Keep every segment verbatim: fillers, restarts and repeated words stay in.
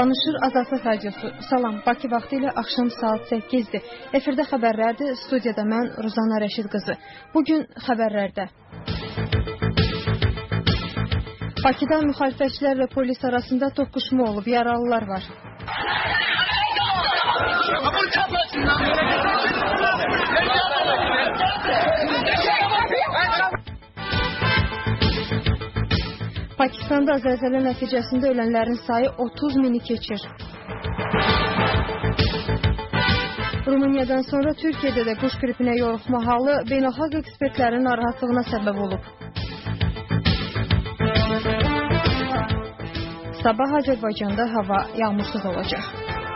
Danışır Azadlıq Radiosu. Salam, Bakı vaxtı ilə axşam saat səkkizdir. Efirdə xəbərlərdir, studiyada mən Ruzana Rəşid qızı. Bugün xəbərlərdə. Bakıda müxalifətçilər və polis arasında toqquşma olub, yaralılar var. Pakistanda zəlzələ nəticəsində ölənlərin sayı otuz mini keçir. Rumıniyadan sonra Türkiyədə də quş qripinə yoluxma halı beynəlxalq ekspertlərin narahatlığına səbəb olub. Sabah Azərbaycanda hava yağmursuz olacaq.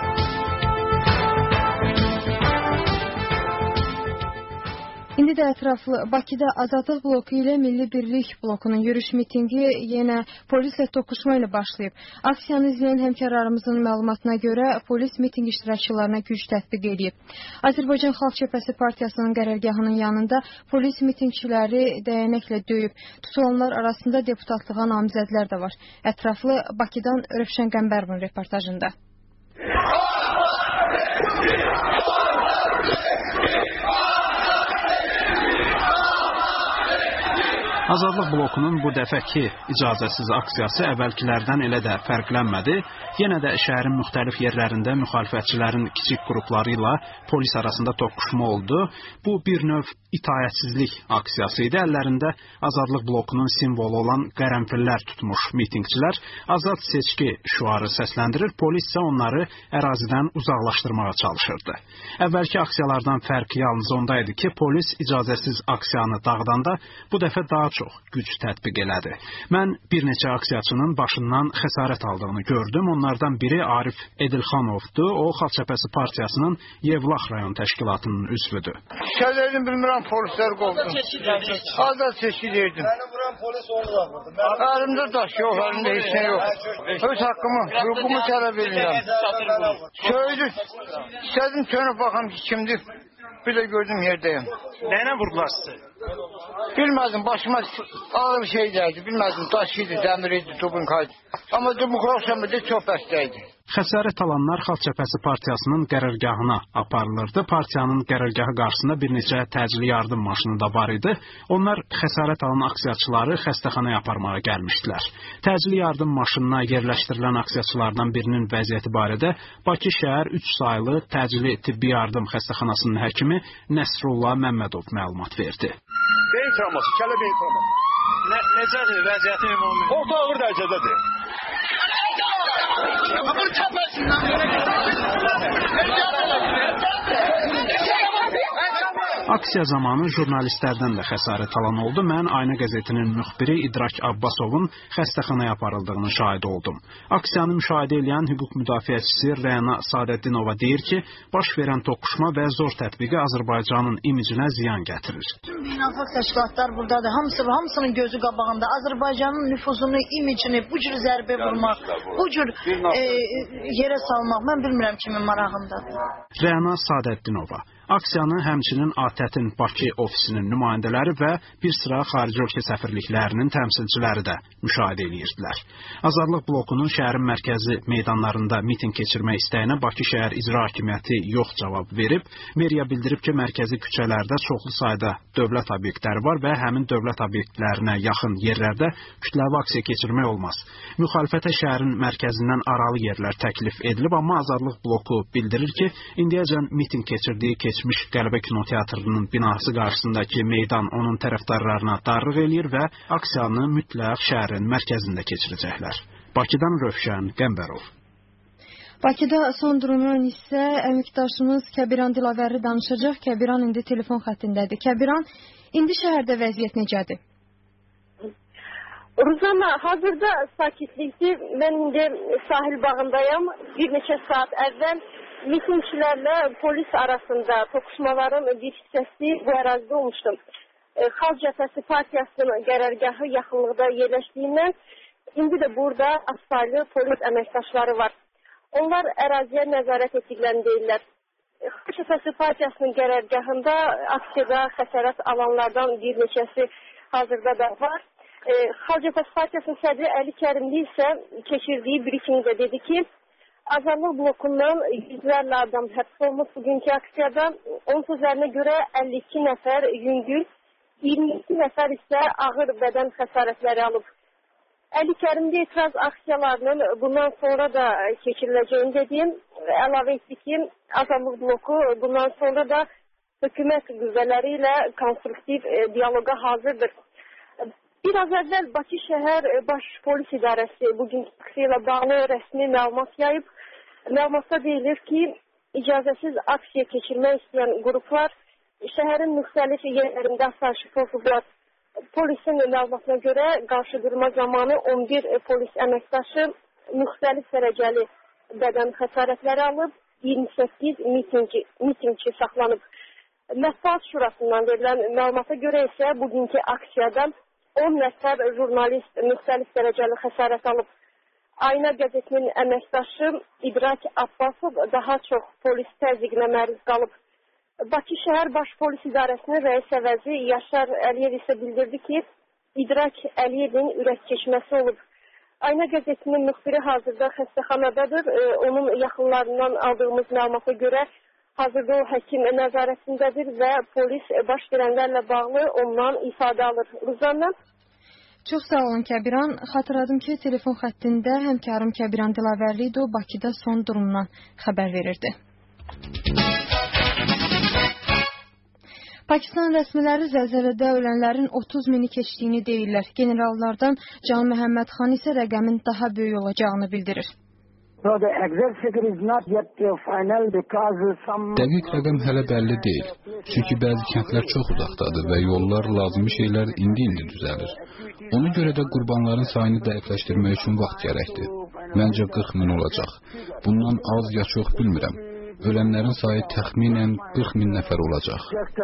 İndi də ətraflı Bakıda Azadlıq bloku ilə Milli Birlik blokunun yürüyüş mitingi yenə polislə toqquşma ilə başlayıb. Aksiyanı izləyən həmkarlarımızın məlumatına görə polis miting iştirakçılarına güc tətbiq edib. Azərbaycan Xalq Cəbhəsi Partiyasının qərargahının yanında polis mitingçiləri dəyənəklə döyüb. Tutulanlar arasında deputatlığa namizədlər də var. Ətraflı Bakıdan Rövşən Qəmbərovun reportajında. Azadlıq blokunun bu dəfəki icazəsiz aksiyası əvvəlkilərdən elə də fərqlənmədi. Yenə də şəhərin müxtəlif yerlərində müxalifətçilərin kiçik qrupları ilə polis arasında toqquşma oldu. Bu bir növ itaətsizlik aksiyası idi. Əllərində Azadlıq blokunun simvolu olan qərənfillər tutmuş mitingçilər azad seçki şüarı səsləndirir, polis isə onları ərazidən uzaqlaşdırmağa çalışırdı. Əvvəlki aksiyalardan fərqi yalnız onda idi ki, polis icazəsiz aksiyanı dağıdanda bu dəfə daha çox güc tətbiq elədi. Mən bir neçə aksiyaçının başından xəsarət aldığını gördüm. Onlardan biri Arif Edilxanovdur. O, Xalq Cəbhəsi Partiyasının Yevlax rayon təşkilatının üzvüdür. Şəhərlərini bilmirəm, polislər qovdum. Azad seçki deyirdim. Mənim vuran polis onu vurdu. Əlimdə daş yox, əlimdə heç nə yox. Öz haqqımı, hüququmu tələb edirəm. Söydü. İstədim sönüb baxam ki, kimdir. Bir də gördüm yerdəyim. Nəylə vurdular sizi? Bilmədim, başıma ağır bir şey dəydi. Bilmədim, daş idi, dəmir idi, tubunkaydı. Amma demokrasiya çox bəstəydi. Xəsarət alanlar Xalq Cəbhəsi Partiyasının qərargahına aparılırdı. Partiyanın qərargahı qarşısında bir neçə təcili yardım maşını da var idi. Onlar xəsarət alan aksiyaçıları xəstəxanaya aparmağa gəlmişdilər. Təcili yardım maşınına yerləşdirilən aksiyaçılardan birinin vəziyyəti barədə Bakı şəhər üç saylı təcili tibbi yardım xəstəxanasının həkimi Nəsrullah Məmmədov məlumat verdi. Beyin travması, kələ beyin travması. Nə, necədir vəziyyəti ümumi? Orta ağır dərəcədədir. Bunu çapasından Aksiya zamanı jurnalistlərdən də xəsarət alan oldu. Mən Ayna qəzetinin müxbiri İdrak Abbasovun xəstəxanaya aparıldığını şahid oldum. Aksiyanı müşahidə edən hüquq müdafiəçisi Rəna Sadəddinova deyir ki, baş verən toqquşma və zor tətbiqi Azərbaycanın imicinə ziyan gətirir. Tüm beynəlxalq təşkilatlar buradadır. Hamısı, hamısının gözü qabağında. Azərbaycanın nüfuzunu, imicini bu cür zərbə vurmaq, bu cür e, yerə salmaq, mən bilmirəm kimin marağındadır. Rəna Sadəddinova. Aksiyanı həmçinin A T Ə T-in Bakı ofisinin nümayəndələri və bir sıra xarici ölkə səfirliklərinin təmsilçiləri də müşahidə edirdilər. Azadlıq blokunun şəhərin mərkəzi meydanlarında miting keçirmək istəyinə Bakı şəhər icra hakimiyyəti yox cavab verib. Meriya bildirib ki, mərkəzi küçələrdə çoxlu sayda dövlət obyektləri var və həmin dövlət obyektlərinə yaxın yerlərdə kütləvi aksiya keçirmək olmaz. Müxalifətə şəhərin mərkəzindən aralı yerlər təklif edilib, amma Azadlıq bloku bildirir ki, indiyəcən miting keçirdiyi keçirdiyi Keçmiş Qələbə Kinoteatrının binası qarşısındakı meydan onun tərəfdarlarına darlıq eləyir və aksiyanı mütləq şəhərin mərkəzində keçirəcəklər. Bakıdan Rövşən Qəmbərov. Bakıda son durumun isə əməkdaşımız Kəbiran Dilavəri danışacaq. Kəbiran indi telefon xəttindədir. Kəbiran, indi şəhərdə vəziyyət necədir? Ruzana, hazırda sakitlikdir. Mən indi sahil bağındayım. Bir neçə saat əvvəl mitingçilərlə polis arasında toqquşmaların bir hissəsi bu ərazidə olmuşdu. Xalq Cəbhəsi Partiyasının qərargahı yaxınlıqda yerləşdiyindən indi də burada asfaltlı polis əməkdaşları var. Onlar əraziyə nəzarət etdiklərini deyirlər. Xalq Cəbhəsi Partiyasının qərargahında aksiyada xəsarət alanlardan bir neçəsi hazırda da var. Xalq Cəbhəsi Partiyasının sədri Əli Kərimli isə keçirdiyi briefingdə dedi ki, Azadlıq blokundan yüzlərlə adam həbs olmuş bugünkü aksiyada. Onun sözlərinə görə əlli iki nəfər yüngül, iyirmi iki nəfər isə ağır bədən xəsarətləri alıb. Əli Kərimli etiraz aksiyalarının bundan sonra da keçiriləcəyini dediyim, əlavə etdi ki, Azadlıq bloku bundan sonra da hökumət qüvvələri ilə konstruktiv diyaloqa hazırdır. Biraz əvvəl Bakı şəhər baş polis idarəsi bugünkü aksiya ilə bağlı rəsmi məlumat yayıb. Məlumatda deyilir ki, icazəsiz aksiya keçirmək istəyən qruplar şəhərin müxtəlif yerlərində asayiş pozublar. Polisin məlumatına görə qarşıdurma zamanı on bir polis əməkdaşı müxtəlif dərəcəli bədən xəsarətləri alıb, iyirmi səkkiz mitinqçi, mitinqçi saxlanıb. Mətbuat Şurasından verilən məlumata görə isə bugünkü aksiyada on nəfər jurnalist müxtəlif dərəcəli xəsarət alıb. Ayna qəzetinin əməkdaşı İdrak Abbasov daha çox polis təzyiqinə məruz qalıb. Bakı şəhər baş polis idarəsinin rəis əvəzi Yaşar Əliyev isə bildirdi ki, İdrak Əliyevin ürək keçməsi olub. Ayna qəzetinin müxbiri hazırda xəstəxanadadır. Onun yaxınlarından aldığımız məlumata görə hazırda o həkim nəzarətindədir və polis baş verənlərlə bağlı ondan ifadə alır. Ruzanna? Çox sağ olun Kəbiran. Xatırladım ki, telefon xəttində həmkarım Kəbiran Dilavərli o Bakıda son durumdan xəbər verirdi. Pakistan rəsmiləri zəlzələdə ölənlərin otuz mini keçdiyini deyirlər. Generallardan Can Məhəmməd Xan isə rəqəmin daha böyük olacağını bildirir. Dəqiq rəqəm hələ bəlli deyil. Çünki bəzi kəndlər çox uzaqdadır və yollar, lazımi şeylər indi-indi düzəlir. Ona görə də qurbanların sayını dəqiqləşdirmək üçün vaxt gərəkdir. Məncə qırx min olacaq. Bundan az ya çox bilmirəm. Ölənlərin sayı təxminən qırx min nəfər olacaq.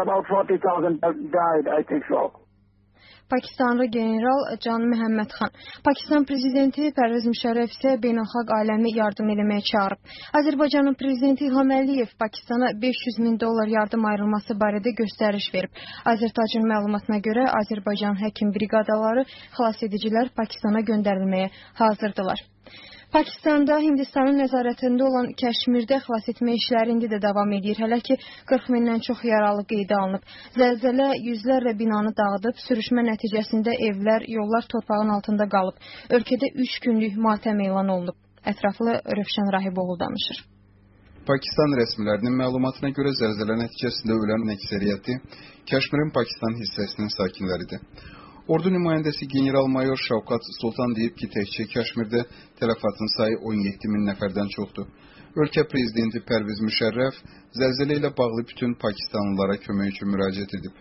Pakistanlı general Can Məhəmməd Xan. Pakistan prezidenti Pərvəz Müşərrəf isə beynəlxalq aləmi yardım eləməyə çağırıb. Azərbaycanın prezidenti İlham Əliyev Pakistana beş yüz min dollar yardım ayrılması barədə göstəriş verib. Azərtacın məlumatına görə Azərbaycan həkim briqadaları xilasedicilər Pakistana göndərilməyə hazırdılar. Pakistanda Hindistanın nəzarətində olan Kəşmirdə xilas etmə işləri indi də davam edir. Hələ ki qırx mindən çox yaralı qeydə alınıb. Zəlzələ yüzlərlə binanı dağıdıb, sürüşmə nəticəsində evlər, yollar torpağın altında qalıb. Ölkədə üç günlük matəm elan olunub. Ətraflı Rövşən Rahiboğlu danışır. Pakistan rəsmilərinin məlumatına görə zəlzələ nəticəsində ölən əksəriyyəti Kəşmirin Pakistan hissəsinin sakinləridir. Ordu nümayəndəsi general-mayor Şavkat Sultan deyib ki, təkcə Kəşmirdə tələfatın sayı on yeddi min nəfərdən çoxdur. Ölkə prezidenti Pərvəz Müşərrəf zəlzələ ilə bağlı bütün pakistanlılara kömək üçün müraciət edib.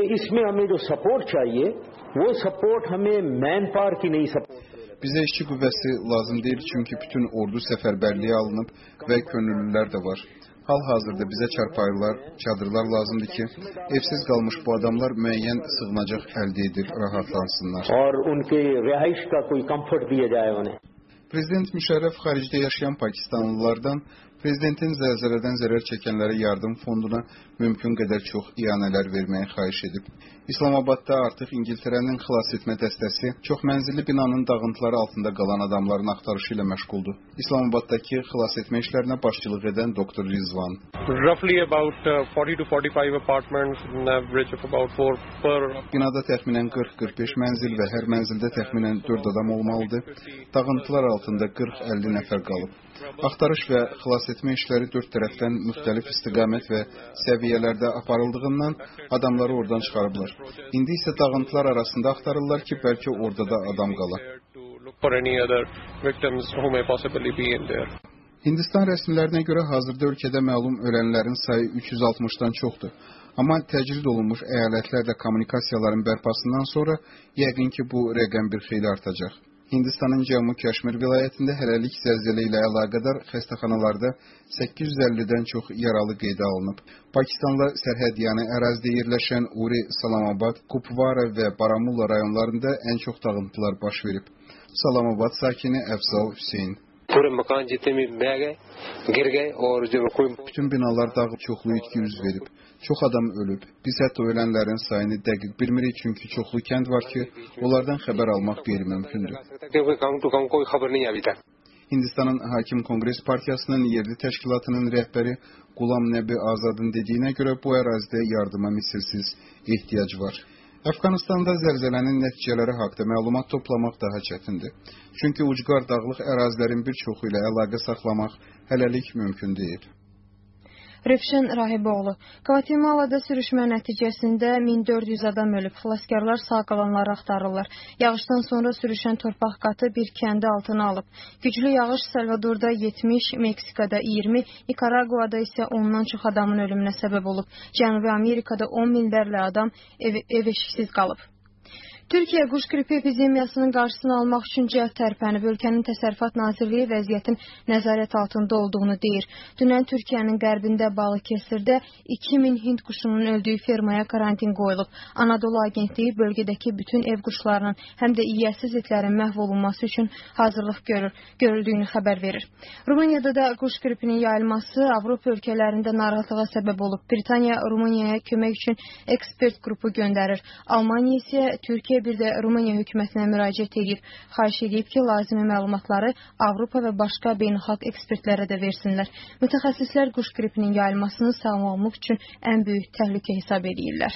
Bizə işçi qüvvəsi lazım deyil, çünki bütün ordu səfərbərliyə alınıb və könüllülər də var. Hal-hazırda bizə çarpayılar, çadırlar lazımdır ki, evsiz qalmış bu adamlar müəyyən sığınacaq əldə edib rahatlansınlar. Prezident Müşərrəf xaricdə yaşayan pakistanlılardan prezidentin zəlzələdən zərər çəkənlərə yardım fonduna mümkün qədər çox iyanələr verməyə xahiş edib. İslamabadda artıq İngiltərənin xilas etmə dəstəsi çox mənzilli binanın dağıntıları altında qalan adamların axtarışı ilə məşğuldur. İslamabaddakı xilas etmə işlərinə başçılıq edən doktor Rizvan. Roughly about forty to forty-five apartments, an average of about four per. Binada təxminən qırx qırx beş mənzil və hər mənzildə təxminən dörd adam olmalıdır. Dağıntılar altında qırx əlli nəfər qalıb. Axtarış və xilas etmə işləri dörd tərəfdən müxtəlif istiqamət və səviyyələrdə aparıldığından adamları oradan çıxarıblar. İndi isə dağıntılar arasında axtarırlar ki, bəlkə orada da adam qala. Hindistan rəsmilərinə görə hazırda ölkədə məlum ölənlərin sayı üç yüz altmışdan çoxdur. Amma təcrid olunmuş əyalətlərlə kommunikasiyaların bərpasından sonra yəqin ki, bu rəqəm bir xeyli artacaq. Hindistanın Cəmmu Kəşmir vilayətində hələlik zəlzələ ilə əlaqədar xəstəxanalarda səkkiz yüz əllidən çox yaralı qeydə alınıb. Pakistanla sərhədyanı ərazidə yerləşən Uri, Salamabad, Kupvara və Baramulla rayonlarında ən çox dağıntılar baş verib. Salamabad sakini Əfzal Hüseyn. Bütün binalar dağıb, çoxlu itki yüz verib. Çox adam ölüb. Biz hətta ölənlərin sayını dəqiq bilmirik, çünki çoxlu kənd var ki, onlardan xəbər almaq qeyri-mümkündür. Hindistanın Hakim Konqres Partiyasının yerli təşkilatının rəhbəri Qulam Nəbi Azadın dediyinə görə bu ərazidə yardıma misilsiz ehtiyac var. Əfqanistanda zəlzələnin nəticələri haqda məlumat toplamaq daha çətindir. Çünki ucqar dağlıq ərazilərin bir çoxu ilə əlaqə saxlamaq hələlik mümkün deyil. Rövşən Rahiboğlu, Qvatemalada sürüşmə nəticəsində min dörd yüz adam ölüb, xilaskarlar sağ qalanları axtarırlar. Yağışdan sonra sürüşən torpaq qatı bir kəndi altına alıb. Güclü yağış Salvadorda yetmiş, Meksikada iyirmi, Nikaraguada isə ondan çox adamın ölümünə səbəb olub. Cənubi Amerikada on minlərlə adam ev, ev eşiksiz qalıb. Türkiyə quş qripi epidemiyasının qarşısını almaq üçün cəhd tərpənib. Ölkənin Təsərrüfat Nazirliyi vəziyyətin nəzarət altında olduğunu deyir. Dünən Türkiyənin qərbində Balıkəsirdə iki min hind quşunun öldüyü fermaya karantin qoyulub. Anadolu Agentliyi bölgədəki bütün ev quşlarının həm də yiyəsiz itlərin məhv olunması üçün hazırlıq görür, görüldüyünü xəbər verir. Rumuniyada da quş qripinin yayılması Avropa ölkələrində narahatlığa səbəb olub. Britaniya Rumuniyaya kömək üçün ekspert qrupu göndərir. Almaniya isə Türkiyə bir də Rumıniya hökumətinə müraciət edib, xahiş edib ki, lazımi məlumatları Avropa və başqa beynəlxalq ekspertlərə də versinlər. Mütəxəssislər quş qripinin yayılmasını sağlamlıq üçün ən böyük təhlükə hesab edirlər.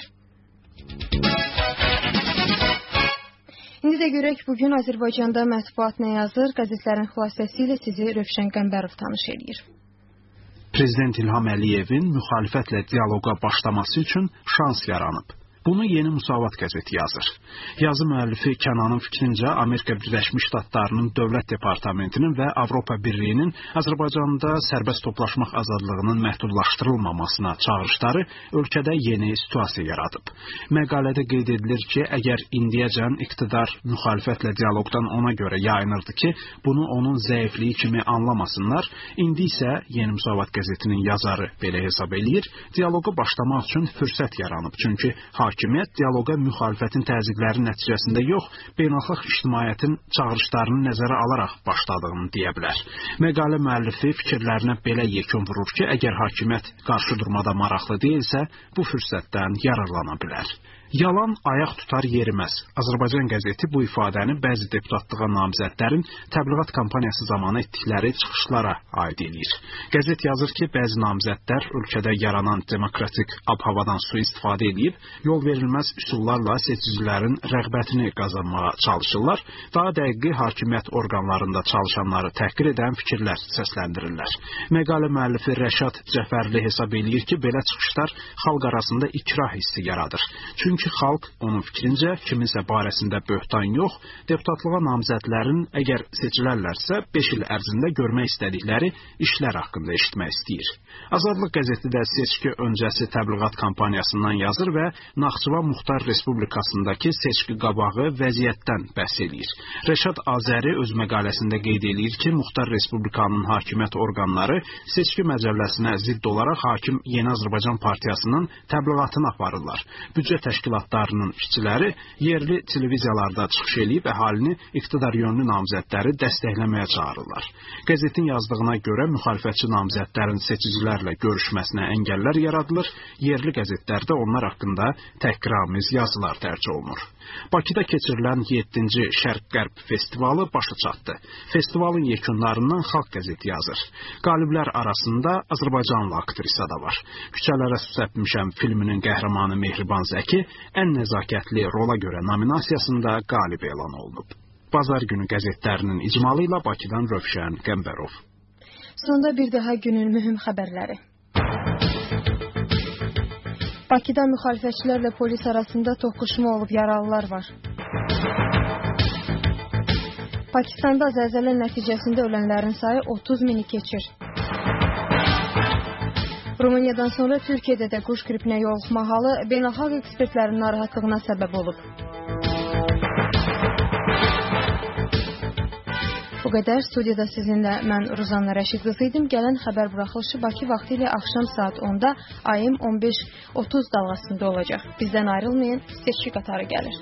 İndi də görək bugün Azərbaycanda mətbuat nə yazır? Qəzetlərin xülasəsi ilə sizi Rövşən Qəmbərov tanış edir. Prezident İlham Əliyevin müxalifətlə dialoqa başlaması üçün şans yaranıb. Bunu Yeni Musavat qəzeti yazır. Yazı müəllifi Kənanın fikrincə Amerika Birləşmiş Ştatlarının Dövlət Departamentinin və Avropa Birliyinin Azərbaycanda sərbəst toplaşmaq azadlığının məhdudlaşdırılmamasına çağırışları ölkədə yeni situasiya yaradıb. Məqalədə qeyd edilir ki, əgər indiyəcən iqtidar müxalifətlə dialoqdan ona görə yayınırdı ki, bunu onun zəifliyi kimi anlamasınlar, indi isə Yeni Musavat qəzetinin yazarı belə hesab eləyir, dialoqa başlamaq üçün fürsət yaranıb. Çünki hakimiyyət dialoqa müxalifətin təzyiqləri nəticəsində yox, beynəlxalq ictimaiyyətin çağırışlarını nəzərə alaraq başladığını deyə bilər. Məqalə müəllifi fikirlərinə belə yekun vurur ki, əgər hakimiyyət qarşı durmada maraqlı deyilsə, bu fürsətdən yararlana bilər. Yalan ayaq tutar yeriməz. Azərbaycan qəzeti bu ifadəni bəzi deputatlığa namizədlərin təbliğat kampaniyası zamanı etdikləri çıxışlara aid edir. Qəzet yazır ki, bəzi namizədlər ölkədə yaranan demokratik ab-havadan sui-istifadə edib, yol verilməz üsullarla seçicilərin rəğbətini qazanmağa çalışırlar, daha dəqiqi hakimiyyət orqanlarında çalışanları təhqir edən fikirlər səsləndirirlər. Məqalə müəllifi Rəşad Cəfərli hesab eləyir ki, belə çıxışlar xalq arasında ikrah hissi yaradır. Çünki Çünki xalq, onun fikrincə, kiminsə barəsində böhtan yox, deputatlığa namizədlərin əgər seçilərlərsə beş il ərzində görmək istədikləri işlər haqqında eşitmək istəyir. Azadlıq qəzeti də seçki öncəsi təbliğat kampaniyasından yazır və Naxçıvan Muxtar Respublikasındakı seçki qabağı vəziyyətdən bəhs edir. Rəşad Azəri öz məqaləsində qeyd edir ki, Muxtar Respublikanın hakimiyyət orqanları seçki məcəlləsinə zidd olaraq hakim Yeni Azərbaycan Partiyasının təbliğatını aparırlar. Büdcə təşkilatlarının işçiləri yerli televiziyalarda çıxış eləyib əhalini iqtidar yönlü namizədləri dəstəkləməyə çağırırlar. Qəzetin yazdığına görə müxalifətçi namizədlərin seçicilərlə görüşməsinə əngəllər yaradılır, yerli qəzetlərdə onlar haqqında təhqiramiz yazılar dərc olunur. Bakıda keçirilən yeddinci Şərq-Qərb festivalı başa çatdı. Festivalın yekunlarından Xalq qəzeti yazır. Qaliblər arasında Azərbaycanlı aktrisa da var. Küçələrə Süsəpmişəm filminin qəhrəmanı Mehriban Zəki ən nəzakətli rola görə nominasiyasında qalib elan olunub. Bazar günü qəzetlərinin icmalı ilə Bakıdan Rövşən Qəmbərov. Sonda bir daha günün mühüm xəbərləri. Bakıda müxalifətçilərlə polis arasında toqquşma olub, yaralılar var. Pakistanda zəlzələ nəticəsində ölənlərin sayı otuz mini keçir. Rumıniyadan sonra Türkiyədə də quş qripinə yoluxma halı beynəlxalq ekspertlərin narahatlığına səbəb olub. Bu qədər. Studiyada sizinlə mən Ruzanna Rəşid qızı idim. Gələn xəbər buraxılışı Bakı vaxtı ilə axşam saat onda A M on beş otuz dalğasında olacaq. Bizdən ayrılmayın, seçki qatarı gəlir.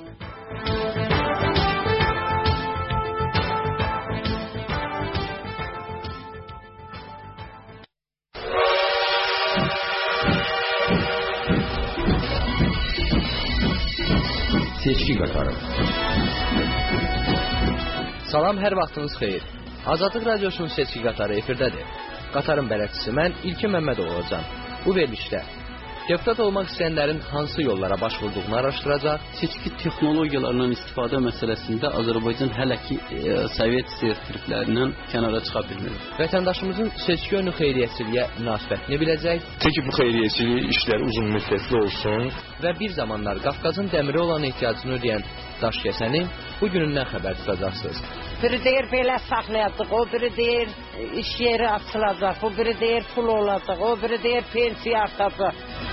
Seçki qatarı. Salam, hər vaxtınız xeyir. Azadlıq Radiosunun seçki qatarı efirdədir. Qatarın bələdçisi mən İlkin Məmmədov olacağam. Bu verilişdə deputat olmaq istəyənlərin hansı yollara baş vurduğunu araşdıracaq. Seçki texnologiyalarından istifadə məsələsində Azərbaycan hələ ki e, Sovet sertifiklərindən kənara çıxa bilmir. Vətəndaşımızın seçki önü xeyriyyəçiliyə münasibətini biləcək. Çünki bu xeyriyyəçilik işlər uzun müddətli olsun. Və bir zamanlar Qafqazın dəmirə olan ehtiyacını ödəyən daş kəsənin bu günündən xəbər tutacaqsınız. Biri deyir belə saxlayacaq, o biri deyir iş yeri açılacaq, o biri deyir pul olacaq, o biri deyir pensiya artacaq.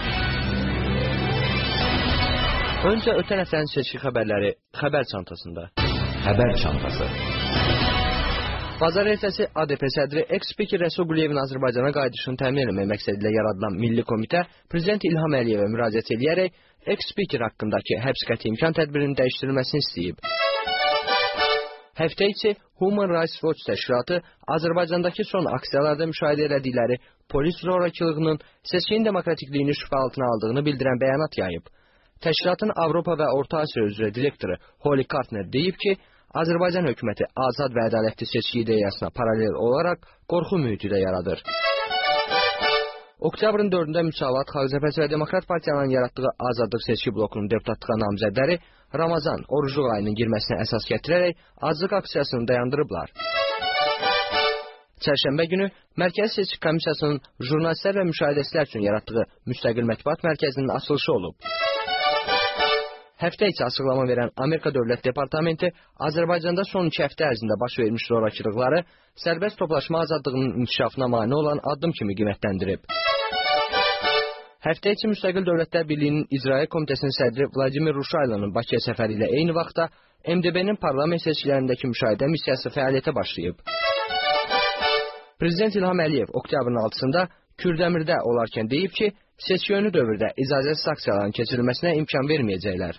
Öncə ötən həftənin seçki xəbərləri xəbər çantasında. Xəbər çantası. Bazar ertəsi A D P sədri eks-spiker Rəsul Quliyevin Azərbaycana qayıdışını təmin etmək məqsədilə yaradılan Milli Komitə Prezident İlham Əliyevə müraciət edərək eks-spiker haqqındakı həbs qəti imkan tədbirinin dəyişdirilməsini istəyib. Həftə içi Human Rights Watch təşkilatı Azərbaycandakı son aksiyalarda müşahidə elədikləri polis zorakılığının seçkin demokratikliyini şübhə altına aldığını bildirən bəyanat yayıb. Təşkilatın Avropa və Orta Asiya üzrə direktoru Holly Kartner deyib ki, Azərbaycan hökuməti azad və ədalətli seçki ideyasına paralel olaraq qorxu mühiti də yaradır. Oktyabrın dördündə Müsavat, Xalq Cəbhəsi və Demokrat Partiyanın yaratdığı Azadlıq seçki blokunun deputatlığa namizədləri Ramazan, orucluq ayının girməsinə əsas gətirərək azlıq aksiyasını dayandırıblar. Çərşənbə günü Mərkəzi Seçki Komissiyasının jurnalistlər və müşahidəçilər üçün yaratdığı müstəqil mətbuat mərkəzinin açılışı olub. Həftə içi açıqlama verən Amerika Dövlət Departamenti Azərbaycanda son iki həftə ərzində baş vermiş zorakılıqları sərbəst toplaşma azadlığının inkişafına mane olan addım kimi qiymətləndirib. Həftə içi Müstəqil Dövlətlər Birliyinin İcraiyyə Komitəsinin sədri Vladimir Ruşaylanın Bakıya səfəri ilə eyni vaxtda M D B-nin parlament seçkilərindəki müşahidə missiyası fəaliyyətə başlayıb. Prezident İlham Əliyev oktyabrın altısında Kürdəmirdə olarkən deyib ki, seçki önü dövrdə icazəsiz aksiyaların keçirilməsinə imkan verməyəcəklər.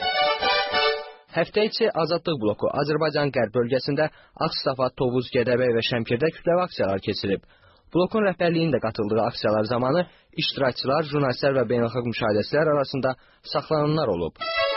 Həftə içi Azadlıq bloku Azərbaycan qərb bölgəsində Ağstafa, Tovuz, Gədəbəy və Şəmkirdə kütləvi aksiyalar keçirib. Blokun rəhbərliyinin də katıldığı aksiyalar zamanı iştirakçılar, jurnalistlər və beynəlxalq müşahidəçilər arasında saxlananlar olub.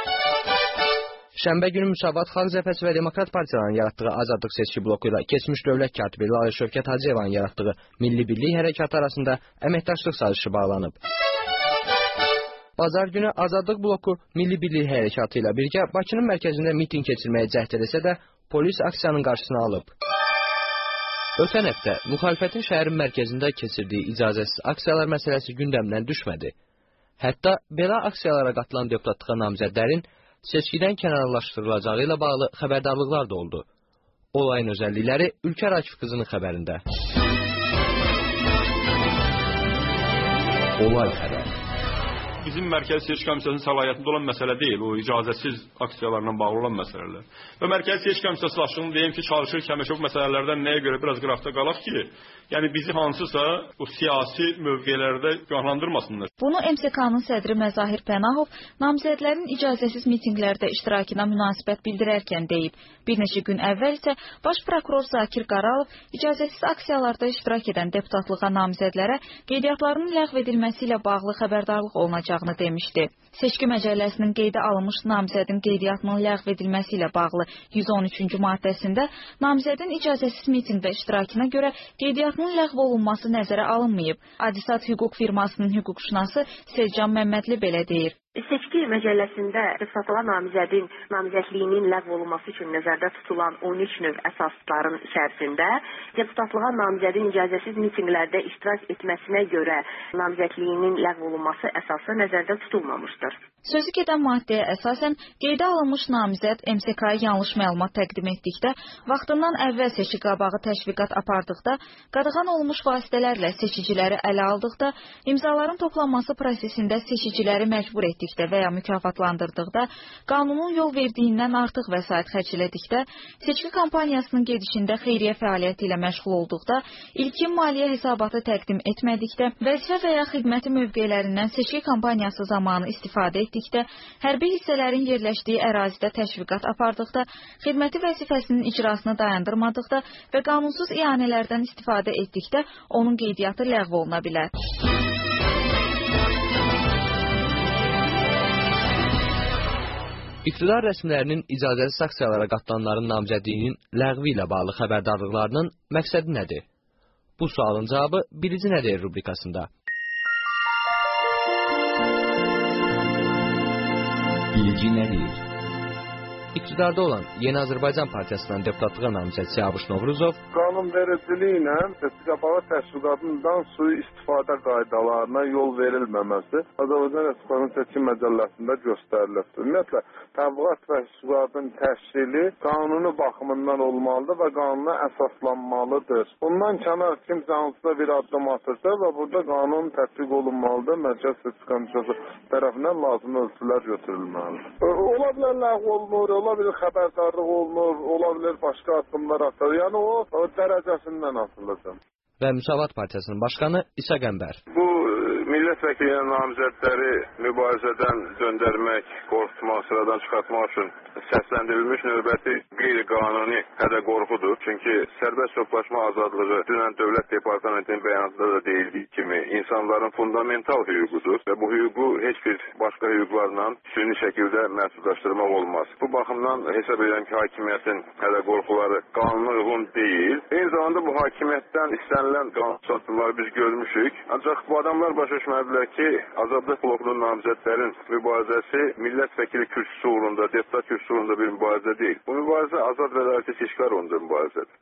Şənbə günü Müsavat, Xalq Cəbhəsi və Demokrat Partiyanın yaratdığı Azadlıq seçki bloku ilə keçmiş dövlət katibi Lalə Şövkət Hacıyevanın yaratdığı Milli Birlik Hərəkatı arasında əməkdaşlıq sazişi bağlanıb. Bazar günü Azadlıq bloku Milli Birlik Hərəkatı ilə birgə Bakının mərkəzində miting keçirməyə cəhd edəsə də polis aksiyanın qarşısını alıb. Ötən həftə müxalifətin şəhərin mərkəzində keçirdiyi icazəsiz aksiyalar məsələsi gündəmdən düşmədi. Hətta belə aksiyalara qatılan deputatlığa namizədlərin seçkidən kənarlaşdırılacağı ilə bağlı xəbərdarlıqlar da oldu. Olayın özəllikləri Ülkər Akif qızının xəbərində. Olay xəbər. Bizim Mərkəzi Seçki Komissiyasının səlahiyyətində olan məsələ deyil, o icazəsiz aksiyalarla bağlı olan məsələlər. Və Mərkəzi Seçki Komissiyası başlığını deyim ki, çalışır ki, həmişə bu məsələlərdən nəyə görə biraz qıraqda qalaq ki, yəni bizi hansısa o siyasi mövqelərdə günahlandırmasınlar. Bunu M S K-nın sədri Məzahir Pənahov namizədlərin icazəsiz mitinqlərdə iştirakına münasibət bildirərkən deyib. Bir neçə gün əvvəl isə Baş prokuror Zakir Qaralov icazəsiz aksiyalarda iştirak edən deputatlığa namizədlərə qeydiyyatlarının ləğv edilməsi ilə bağlı xəbərdarlıq olunacağını demişdi. Seçki məcəlləsinin qeydə alınmış namizədin qeydiyyatının ləğv edilməsi ilə bağlı yüz on üçüncü maddəsində namizədin icazəsiz mitinqdə iştirakına görə qeydiyyatının ləğv olunması nəzərə alınmayıb. Adisat hüquq firmasının hüquqşünası Selcan Məmmədli belə deyir. Seçki məcəlləsində deputatlığa namizədin namizədliyinin ləğv olunması üçün nəzərdə tutulan on üç növ əsasların içərisində deputatlığa namizədin icazəsiz mitinqlərdə iştirak etməsinə görə namizədliyinin ləğv olunması əsası nəzərdə tutulmamışdır. Sözü gedən maddəyə əsasən qeydə alınmış namizəd M S K-ya yanlış məlumat təqdim etdikdə, vaxtından əvvəl seçki qabağı təşviqat apardıqda, qadağan olunmuş vasitələrlə seçiciləri ələ aldıqda, imzaların toplanması prosesində seçiciləri məcbur etdikdə və ya mükafatlandırdıqda, qanunun yol verdiyindən artıq vəsait xərclədikdə, seçki kampaniyasının gedişində xeyriyyə fəaliyyəti ilə məşğul olduqda, ilkin maliyyə hesabatı təqdim etmədikdə, vəzifə və ya xidməti mövqelərindən seçki kampaniyası zamanı istifadə etdikdə, etdikdə, hərbi hissələrin yerləşdiyi ərazidə təşviqat apardıqda, xidməti vəzifəsinin icrasını dayandırmadıqda və qanunsuz ianələrdən istifadə etdikdə onun qeydiyyatı ləğv oluna bilər. İqtidar rəsmilərinin icazəsiz aksiyalara qatılanların namizədliyinin ləğvi ilə bağlı xəbərdarlıqlarının məqsədi nədir? Bu sualın cavabı Bilici nə deyir rubrikasında. Bilici nə deyir? İqtidarda olan Yeni Azərbaycan Partiyasından deputatlığa namizəd Siyavuş Novruzov qanunvericiliyi ilə seçkiçapağı təşkilatından sui istifadə qaydalarına yol verilməməsi Azərbaycan Respublikasının seçki məcəlləsində göstərilir. Ümumiyyətlə, təbliğat təşkilatının təşkili qanuni baxımından olmalıdır və qanuna əsaslanmalıdır. Bundan kənar kimsə hansısa bir addım atırsa və burada qanun tətbiq olunmalıdır, Mərkəzi Seçki Komissiyası tərəfindən lazımi ölçülər götürülməlidir. Ola bilər ləğv olunur, ola bilər xəbərdarlıq olunur, ola bilər başqa addımlar atılır. Yəni o, o dərəcəsindən atılır. Və Müsavat Partiyasının başqanı İsa Qəmbər. Bu millət vəkilinin namizədləri mübarizədən döndərmək, qorxutmaq, sıradan çıxartmaq üçün səsləndirilmiş növbəti qeyri-qanuni hədə-qorxudur. Çünki sərbəst toplaşma azadlığı dünən Dövlət Departamentinin bəyanatında da deyildiyi kimi insanların fundamental hüququdur və bu hüququ heç bir başqa hüquqlarla süni şəkildə məhdudlaşdırmaq olmaz. Bu baxımdan hesab edirəm ki, hakimiyyətin hədə-qorxuları qanuna uyğun deyil. Eyni zamanda bu hakimiyyətdən istənilən qanun satımları biz görmüşük. Ancaq bu adamlar başa düşməlidirlər ki, Azadlıq blokunun namizədlərin mübarizəsi millət vəkili kürsüsü uğrunda, deputat kürsüsü uğrunda bir mübarizə deyil. Bu mübarizə azad və ədalətli seçkilər uğrunda mübarizədir.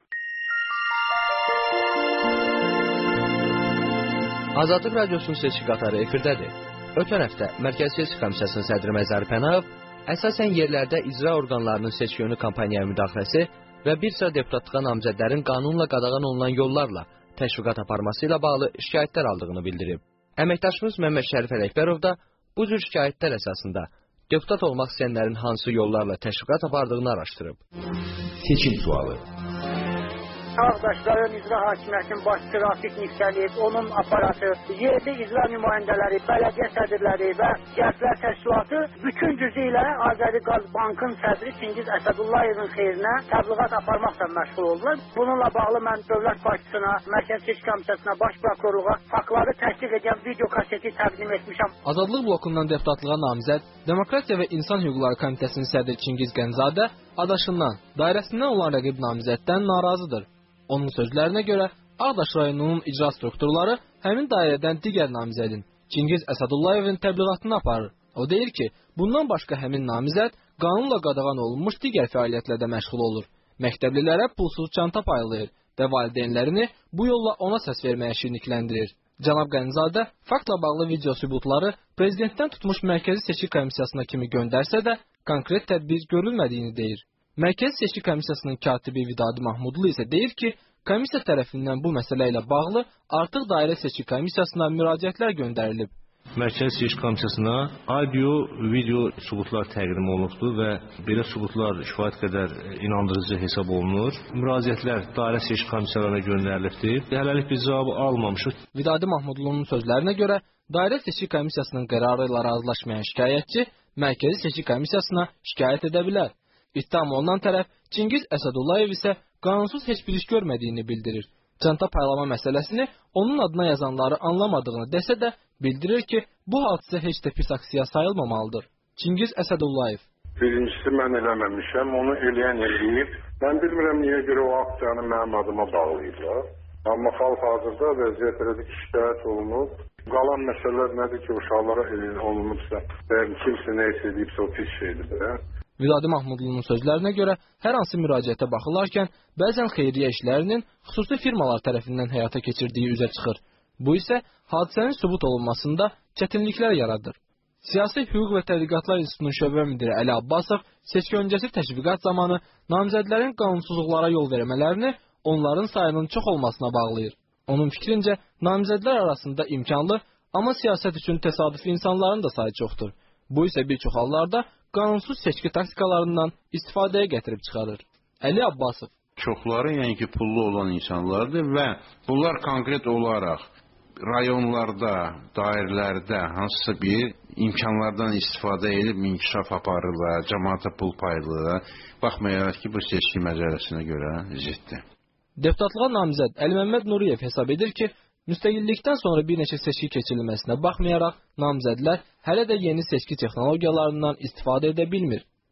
Azadlıq Radiosunun seçki qatarı efirdədir. Ötən həftə Mərkəzi Seçki Komissiyasının sədri Məzər Pənahov əsasən yerlərdə icra orqanlarının seçki yönü kampaniyaya müdaxiləsi və bir sıra deputatlığa namizədlərin qanunla qadağan olunan yollarla təşviqat aparması ilə bağlı şikayətlər aldığını bildirib. Əməkdaşımız Məmməd Şərif Ələkbərov da bu cür şikayətlər əsasında deputat olmaq istəyənlərin hansı yollarla təşviqat apardığını araşdırıb. Seçim sualı. Ağdaşların icra hakimiyyətinin başçısı Rafiq Niftəliyev, onun aparatı, yerli icra nümayəndələri, bələdiyyə sədrləri və gənclər təşkilatı bütün gücü ilə Azəriqaz Bankın sədri Çingiz Əsədullayevin xeyrinə təbliğat aparmaqla məşğul oldular. Bununla bağlı mən dövlət başçısına, Mərkəzi Seçki Komissiyasına, Baş prokurorluğa faktları təsdiq edən video kaseti təqdim etmişəm. Azadlıq blokundan deputatlığa namizəd Demokratiya və İnsan Hüquqları Komitəsinin sədri Çingiz Gənzadə adaşından, dairəsindən olan rəqib namizəddən narazıdır. Onun sözlərinə görə Ağdaş rayonunun icra strukturları həmin dairədən digər namizədin Çingiz Əsədullayevin təbliğatını aparır. O deyir ki, bundan başqa həmin namizəd qanunla qadağan olunmuş digər fəaliyyətlərdə məşğul olur. Məktəblilərə pulsuz çanta paylayır və valideynlərini bu yolla ona səs verməyə şirnikləndirir. Cənab Qənzadə faktla bağlı video sübutları prezidentdən tutmuş Mərkəzi Seçki Komissiyasına kimi göndərsə də konkret tədbir görülmədiyini deyir. Mərkəzi Seçki Komissiyasının katibi Vidadi Mahmudlu isə deyir ki, komissiya tərəfindən bu məsələ ilə bağlı artıq dairə seçki komissiyasına müraciətlər göndərilib. Mərkəzi Seçki Komissiyasına audio, video sübutlar təqdim olunubdur və belə sübutlar kifayət qədər inandırıcı hesab olunur. Müraciətlər dairə seçki komissiyalarına göndərilibdir. Hələlik biz cavabı almamışıq. Vidadi Mahmudlunun sözlərinə görə dairə seçki komissiyasının qərarı ilə razılaşmayan şikayətçi Mərkəzi Seçki Komissiyasına şikayət edə bilər. İttiham olunan tərəf Çingiz Əsədullayev isə qanunsuz heç bir iş görmədiyini bildirir. Çanta paylama məsələsini onun adına yazanları anlamadığını desə də bildirir ki, bu hadisə heç də pis aksiya sayılmamalıdır. Çingiz Əsədullayev. Birincisi mən eləməmişəm, onu eləyən eləyib. Mən bilmirəm niyə görə o aksiyanı mənim adıma bağlayıblar. Amma xalq hazırda vəziyyət elədir ki, şikayət olunub. Qalan məsələlər nədir ki, uşaqlara olunubsa, kimsə nə edibsə o pis şeydir də. Vidadi Mahmudlunun sözlərinə görə hər hansı müraciətə baxılarkən bəzən xeyriyyə işlərinin xüsusi firmalar tərəfindən həyata keçirdiyi üzə çıxır. Bu isə hadisənin sübut olunmasında çətinliklər yaradır. Siyasi Hüquq və Tədqiqatlar İnstitutunun şöbə müdiri Əli Abbasov seçki öncəsi təşviqat zamanı namizədlərin qanunsuzluqlara yol vermələrini onların sayının çox olmasına bağlayır. Onun fikrincə, namizədlər arasında imkanlı, amma siyasət üçün təsadüfi insanların da sayı çoxdur. Bu isə bir çox hallarda qanunsuz seçki taktikalarından istifadəyə gətirib çıxarır. Əli Abbasov. Çoxları, yəni ki, pullu olan insanlardır və bunlar konkret olaraq rayonlarda, dairələrdə hansısa bir imkanlardan istifadə edib inkişaf aparırlar, cəmaata pul paylayırlar. Baxmayaraq ki, bu seçki məcəlləsinə görə ziddir. Deputatlığa namizəd Əliməmməd Nuriyev hesab edir ki, müstəqillikdən sonra bir neçə seçki keçirilməsinə baxmayaraq, namizədlər hələ də yeni seçki texnologiyalarından istifadə edə bilmir.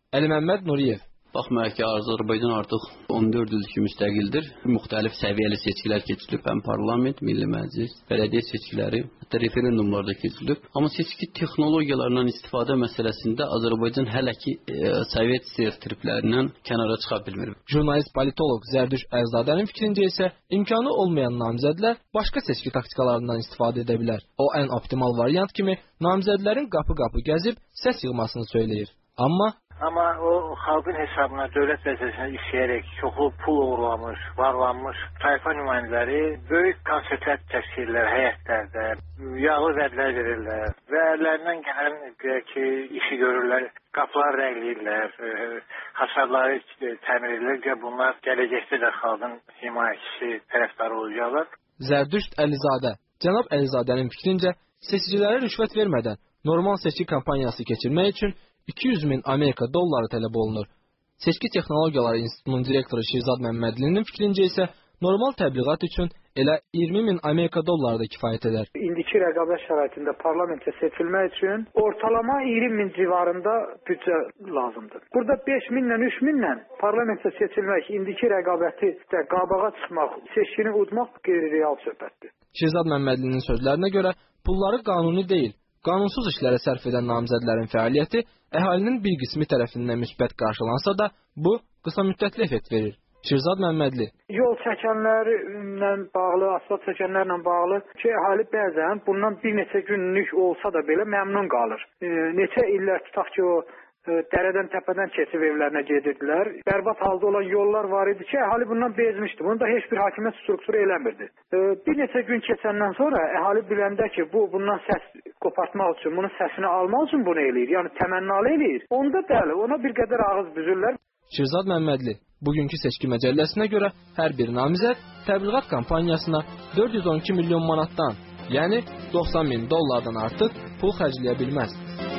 Əliməmməd Nuriyev. Baxmayaraq ki, Azərbaycan artıq on dörd ildir ki, müstəqildir. Müxtəlif səviyyəli seçkilər keçirilib, həm parlament, milli məclis, bələdiyyə seçkiləri, hətta referendumlarda keçirilib. Amma seçki texnologiyalarından istifadə məsələsində Azərbaycan hələ ki e, Sovet stereotiplərindən kənara çıxa bilmir. Jurnalist politoloq Zərdüş Ərzadənin fikrincə isə imkanı olmayan namizədlər başqa seçki taktikalarından istifadə edə bilər. O ən optimal variant kimi namizədlərin qapı-qapı gəzib səs yığmasını söyləyir. Amma Amma o xalqın hesabına dövlət vəzifəsində işləyərək çoxlu pul uğurlamış, varlanmış tayfa nümayəndələri böyük konsertlər təşkillər, həyətlərdə yağlı vədlər verirlər və əllərindən gələn ki, işi görürlər, qapılar rəgləyirlər, hasarları təmir edirlər ki, bunlar gələcəkdə də xalqın himayəçisi, tərəfdarı olacaqlar. Zərdüşt Əlizadə, cənab Əlizadənin fikrincə, seçicilərə rüşvət vermədən normal seçki kampaniyası keçirmək üçün iki yüz min Amerika dolları tələb olunur. Seçki Texnologiyaları İnstitutunun direktoru Şirzad Məmmədlinin fikrincə isə normal təbliğat üçün elə iyirmi min Amerika dolları da kifayət edər. İndiki rəqabət şəraitində parlamentə seçilmək üçün ortalama iyirmi min civarında büdcə lazımdır. Burada beş minlə, üç minlə parlamentə seçilmək, indiki rəqabəti də qabağa çıxmaq, seçkini udmaq qeyri-real söhbətdir. Şirzad Məmmədlinin sözlərinə görə pulları qanuni deyil, qanunsuz işlərə sərf edən namizədlərin fəaliyyəti əhalinin bir qismi tərəfindən müsbət qarşılansa da, bu qısa müddətli effekt verir. Şirzad Məmmədli. Yol çəkənlərlə bağlı, asfalt çəkənlərlə bağlı ki, əhali bəzən bundan bir neçə günlük olsa da belə məmnun qalır. E, neçə illər tutaq ki, o e, dərədən, təpədən keçib evlərinə gedirdilər. Bərbad halda olan yollar var idi ki, əhali bundan bezmişdi. Bunu da heç bir hakimiyyət strukturu eləmirdi. E, bir neçə gün keçəndən sonra əhali biləndə ki, bu bundan səs qopartmaq üçün, bunun səsini almaq üçün bunu eləyir, yəni təmənnalı eləyir. Onda bəli, ona bir qədər ağız büzürlər. Şirzad Məmmədli, bugünkü seçki məcəlləsinə görə hər bir namizəd təbliğat kampaniyasına dörd yüz on iki milyon manatdan, yəni doxsan min dollardan artıq pul xərcləyə bilməz.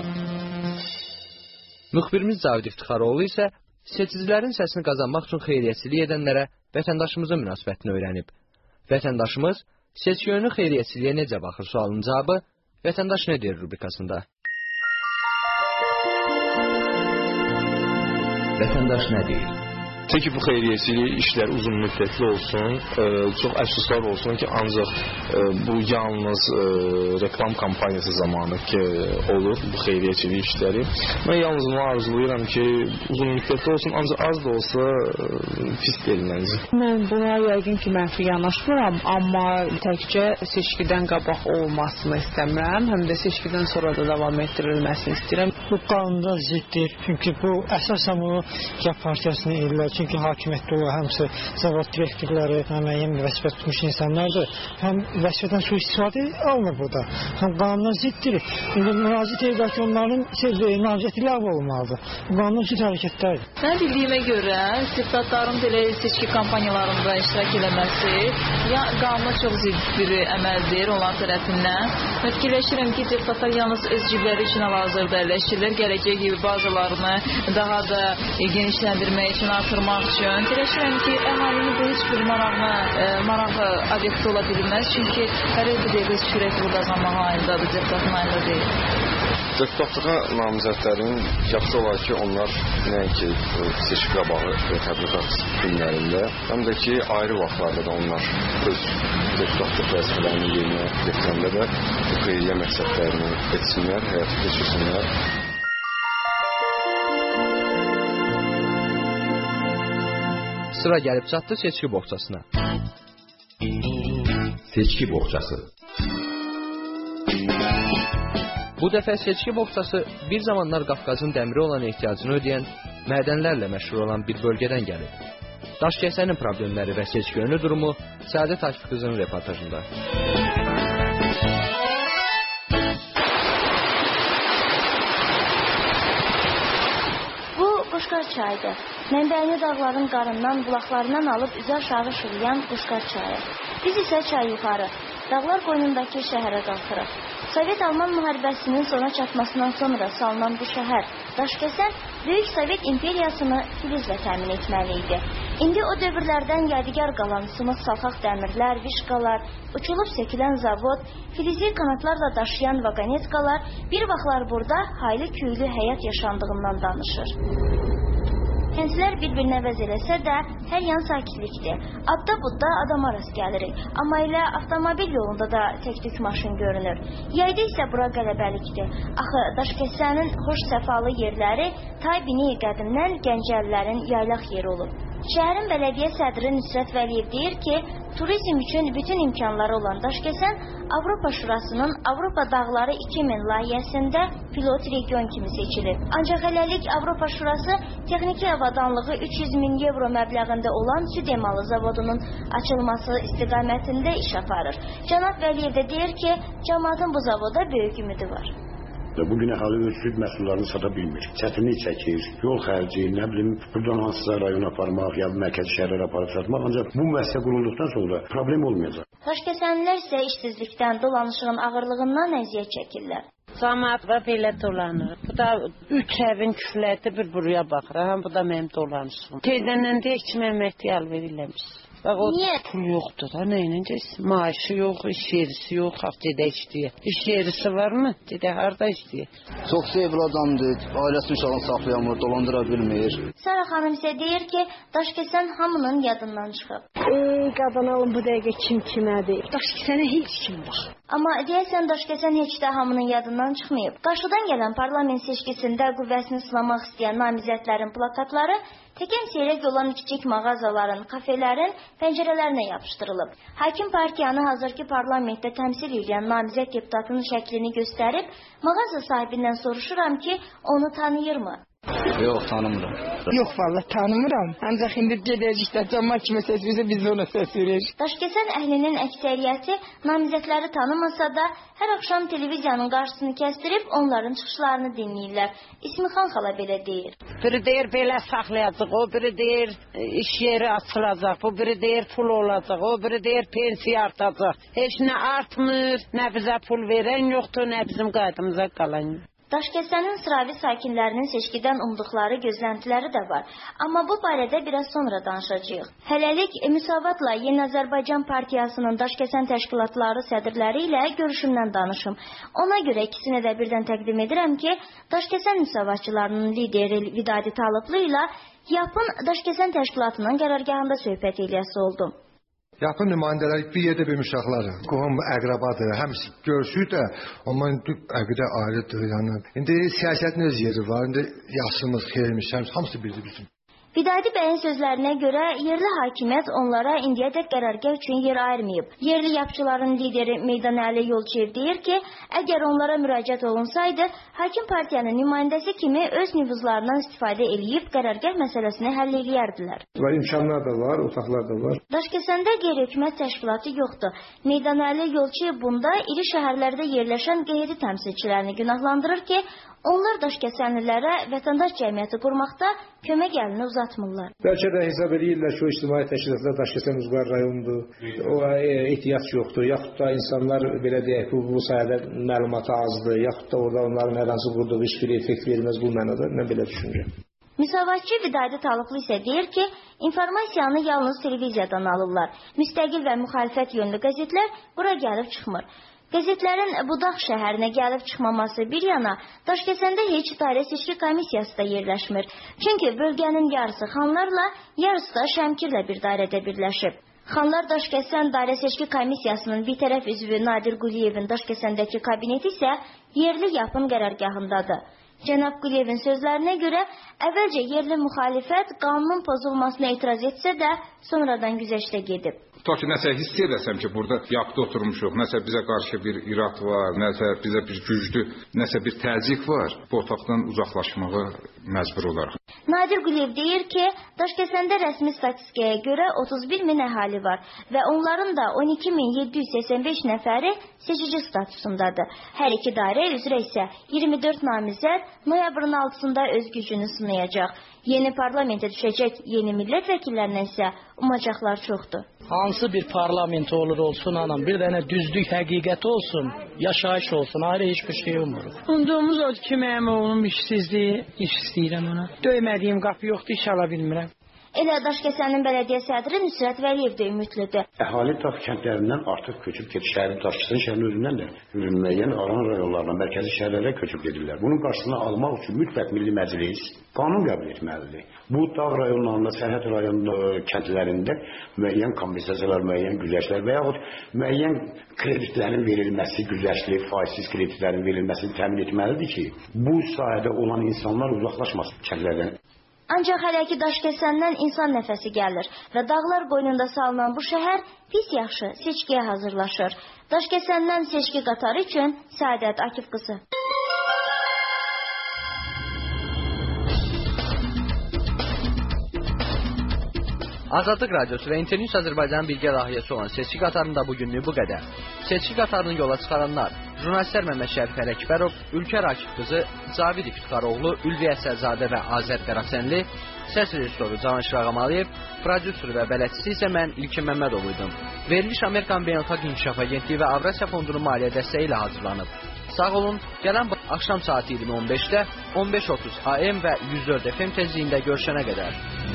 Müxbirimiz Cavid İftixaroğlu isə seçicilərin səsini qazanmaq üçün xeyriyyəçilik edənlərə vətəndaşımızın münasibətini öyrənib. Vətəndaşımız seçki yönlü xeyriyyəçiliyə necə baxır sualının cavabı Vətəndaş nə deyir rubrikasında? Vətəndaş nə deyir? Təki bu xeyriyyəçilik işlər uzun müddətli olsun, e, çox əfsuslar olsun ki, ancaq e, bu yalnız e, reklam kampaniyası zamanı ki, olur bu xeyriyyəçilik işləri. Mən yalnız bunu arzulayıram ki, uzun müddətli olsun, ancaq az da olsa e, pis deyilməz. Mən buna yəqin ki, mənfi yanaşmıram, amma təkcə seçkidən qabaq olmasını istəmirəm, həm də seçkidən sonra da davam etdirilməsini istəyirəm. Bu qanunda ziddir, çünki bu əsasən bunu Cəf Partiyasını edirlər. Çünki hakimiyyətdə olan həmsə zavod direktorları, müəyyən bir vəzifə tutmuş insanlardır. Həm vəzifədən sui-istifadə alınır burada. Həm qanuna ziddir. İndi müraciət edir ki, onların nazirəti ləğv olunmalıdır. Qanuna zid hərəkətlərdir. Mən bildiyimə görə deputatların belə seçki kampaniyalarında iştirak eləməsi ya qanuna çox zid bir əməldir onlar tərəfindən. Və fikirləşirəm ki, deputatlar yalnız öz cibləri üçün hal-hazırda əlləşirlər. Gələcək gibi bazılarını daha da genişləndirmək üçün, artırmaq üçün. Fikirləşirəm ki, əhalinin bu heç bir marağına, e, marağı obyekti ola bilməz. Çünki hər bir dəqiqə sürət pul qazanmaq ayındadır, deputatın ayında deyil. Deputatlığa namizədlərin yaxşı olar ki, onlar nəinki seçki qabağı təbliğat günlərində, həm də ki, ayrı vaxtlarda da onlar öz deputatlıq vəzifələrini yerinə yetirəndə də bu xeyriyyə məqsədlərini etsinlər, həyata keçirsinlər. Sıra gəlib çatdı seçki boğçasına. Seçki boğçası. Bu dəfə seçki boğçası bir zamanlar Qafqazın dəmiri olan ehtiyacını ödəyən, mədənlərlə məşhur olan bir bölgədən gəlir. Daşkəsənin problemləri və seçki yönlü durumu Səadət Akifqızın reportajında. Bu Quşqar çayıdır. Mənbəyini dağların qarından, bulaqlarından alıb üzə aşağı şırıyan Quşqar çayı. Biz isə çay yuxarı, dağlar qoynundakı şəhərə qalxırıq. Sovet-Alman müharibəsinin sona çatmasından sonra salınan bu şəhər, Daşkəsən, Böyük Sovet imperiyasını filizlə təmin etməli idi. İndi o dövrlərdən yadigar qalan sınıq salxaq dəmirlər, vişqalar, uçulub sökülən zavod, filizi kanatlarla daşıyan vagonetkalar bir vaxtlar burada haylı-küylü həyat yaşandığından danışır. Kəndlər bir-birinə əvəz eləsə də, hər yan sakitlikdir. Adda budda adama rast gəlirik. Amma elə avtomobil yolunda da tək-tük maşın görünür. Yayda isə bura qələbəlikdir. Axı, Daşkəsənin xoş səfalı yerləri Taybini qədimdən Gəncəlilərin yaylaq yeri olub. Şəhərin bələdiyyə sədri Nüsrət Vəliyev deyir ki, turizm üçün bütün imkanları olan Daşkəsən Avropa Şurasının Avropa Dağları iki min layihəsində pilot region kimi seçilib. Ancaq hələlik Avropa Şurası texniki avadanlığı üç yüz min evro məbləğində olan süd emalı zavodunun açılması istiqamətində iş aparır. Cənab Vəliyev də deyir ki, cəmaatın bu zavoda böyük ümidi var. Bugün əhali öz süd məhsullarını sata bilmir. Çətinlik çəkir, yol xərci, nə bilim, buradan hansısa rayon aparmaq, ya mərkəzi şəhərlər aparıb satmaq. Ancaq bu müəssisə qurulduqdan sonra problem olmayacaq. Daşkəsənlilər isə işsizlikdən, dolanışığın ağırlığından əziyyət çəkirlər. Cəmaat da belə dolanır. Bu da üç evin küfləti bir buraya baxır. Həm bu da mənim dolanışığım. Teyzəndən deyək ki, mən məhdiyal verilmiş. Niyə? Pul yoxdur da, nə inəcəksin? Maaşı yox, iş yerisi yox, haq gedək işləyək. İş yerisi varmı? Gedək, harada işləyək? Çox sevil adamdır, ailəsini uşağını saxlayamır, dolandıra bilmir. Sara xanım isə deyir ki, Daşkəsən hamının yadından çıxıb. Ey, qadan alın bu dəqiqə kim kimədir? Daşkəsənə heç kim bax. Amma deyəsən Daşkəsən heç də hamının yadından çıxmayıb. Qarşıdan gələn parlament seçkisində qüvvəsini sınamaq istəyən namizədlərin plakatları təkən seyrək olan kiçik mağazaların, kafelerin pəncərələrinə yapışdırılıb. Hakim partiyanı hazırki parlamentdə təmsil edən namizəd deputatının şəklini göstərib, mağaza sahibindən soruşuram ki, onu tanıyırmı? Yox, tanımıram. Yox, valla tanımıram. Ancaq indi gedəcəkdə cəmaat kimi səs verirsə, biz ona səs veririk. Daşkəsən əhlinin əksəriyyəti namizədləri tanımasa da, hər axşam televiziyanın qarşısını kəsdirib onların çıxışlarını dinləyirlər. İsmixan xala belə deyir. Biri deyir, belə saxlayacaq, o biri deyir, iş yeri açılacaq, bu biri deyir, pul olacaq, o biri deyir, pensiya artacaq. Heç nə artmır, nə bizə pul verən yoxdur, nə bizim qaydımıza qalan yoxdur. Daşkəsənin sıravi sakinlərinin seçkidən umduqları gözləntiləri də var. Amma bu barədə biraz sonra danışacağıq. Hələlik Müsavatla Yeni Azərbaycan Partiyasının Daşkəsən təşkilatları sədrləri ilə görüşümdən danışım. Ona görə ikisini də birdən təqdim edirəm ki, Daşkəsən Müsavatçılarının lideri Vidadi Talıblı ilə Yapın Daşkəsən təşkilatının qərargahında söhbət eləyəsi oldum. Yapın nümayəndələri bir yerdə böyümüşəklər. Qohum əqrabadır. Həmsi görüşür də, amma əqidə ayrıdır. Yəni, indi siyasətin öz yeri var. İndi yaşımız, xeyrimiz, hamısı birdir bizim. Vidadi bəyin sözlərinə görə yerli hakimiyyət onlara indiyədək qərargah üçün yer ayırmayıb. Yerli yapçıların lideri Meydan Əli Yolçiyev deyir ki, əgər onlara müraciət olunsaydı, hakim partiyanın nümayəndəsi kimi öz nüfuzlarından istifadə eləyib qərargah məsələsini həll eləyərdilər. Və imkanlar da var, otaqlar da var. Daşkəsəndə qeyri-hökumət təşkilatı yoxdur. Meydan Əli Yolçiyev bunda iri şəhərlərdə yerləşən qeyri təmsilçilərini günahlandırır ki, onlar Daşkəsənlilərə vətəndaş cəmiyyəti qurmaqda kömək əlini uzatmırlar. Bəlkə də hesab edirlər ki, o ictimai təşkilatlar Daşkəsən uzqar rayondur, o ehtiyac yoxdur, yaxud da insanlar belə deyək, bu, bu sayədə məlumatı azdır, yaxud da orada onların hər hansı qurduğu iş bir effekt verməz bu mənada, mən belə düşünürəm. Müsavatçı Vidadi Talıqlı isə deyir ki, informasiyanı yalnız televiziyadan alırlar. Müstəqil və müxalifət yönlü qəzetlər bura gəlib çıxmır. Qəzetlərin Budaq şəhərinə gəlib çıxmaması bir yana, Daşkəsəndə heç dairə seçki komissiyası da yerləşmir. Çünki bölgənin yarısı xanlarla, yarısı da Şəmkirlə bir dairədə birləşib. Xanlar Daşkəsən dairə seçki komissiyasının bir tərəf üzvü Nadir Quliyevin Daşkəsəndəki kabineti isə yerli yapın qərargahındadır. Cənab Quliyevin sözlərinə görə, əvvəlcə yerli müxalifət qanunun pozulmasına etiraz etsə də, sonradan güzəştə gedib. Ta ki, nəsə hiss edəsəm ki, burada yapıda oturmuşuq, nəsə bizə qarşı bir irad var, nəsə bizə bir güclü, nəsə bir təzyiq var, bu otaqdan uzaqlaşmağa məcbur olaraq. Nadir Quliyev deyir ki, Daşkəsəndə rəsmi statistikaya görə otuz bir min əhali var və onların da on iki min yeddi yüz səksən beş nəfəri seçici statusundadır. Hər iki dairə üzrə isə iyirmi dörd namizəd noyabrın altısında öz gücünü sınayacaq. Yeni parlamentə düşəcək yeni millət vəkillərindən isə umacaqlar çoxdur. Hansı bir parlament olur olsun anam, bir dənə düzlük həqiqət olsun, yaşayış olsun, ayrı heç bir şey olmur. Umduğumuz o ki, mənim oğlum işsizliyi, iş istəyirəm ona. Döymədiyim qapı yoxdur, iş ala bilmirəm. Elə Daşkəsənin bələdiyyə sədri Nüsrət Vəliyev də ümidlidir. Əhali dağ kəndlərindən artıq köçüb gedir. Şəhərin Daşkəsən şəhərinin özündən də müəyyən aran rayonlarına, mərkəzi şəhərlərə köçüb gedirlər. Bunun qarşısını almaq üçün mütləq Milli Məclis qanun qəbul etməlidir. Bu dağ rayonlarında, sərhəd rayon kəndlərində müəyyən kompensasiyalar, müəyyən güzəştlər və yaxud müəyyən kreditlərin verilməsi, güzəştli, faizsiz kreditlərin verilməsini təmin etməlidir ki, bu sahədə olan insanlar uzaqlaşmasın kəndlərdən. Ancaq hələ ki Daşkəsəndən insan nəfəsi gəlir və dağlar qoynunda salınan bu şəhər pis yaxşı seçkiyə hazırlaşır. Daşkəsəndən seçki qatarı üçün Səadət Akif qızı. Azadlıq Radiosu və İnternews Azərbaycanın birgə layihəsi olan seçki qatarında bugünlük bu qədər. Seçki qatarını yola çıxaranlar: jurnalistlər Məmməd Şərif Ələkbərov, Ülkər Akif qızı, Cavid İftixaroğlu, Ülviyə Əsərzadə və Azər Qərasənli, səs rejissoru Cavanşir Ağamalıyev, prodüser və bələdçisi isə mən İlkin Məmmədoğluydum. Veriliş Amerikan Beynəlxalq İnkişaf Agentliyi və Avrasiya Fondunun maliyyə dəstəyi ilə hazırlanıb. Sağ olun, gələn axşam saat iyirmi on beşdə on beş otuz A M və yüz dörd F M tezliyində görüşənə qədər.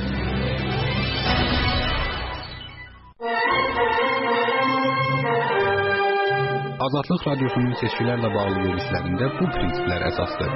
Azadlıq Radiosunun seçkilərlə bağlı verilişlərində bu prinsiplər əsasdır.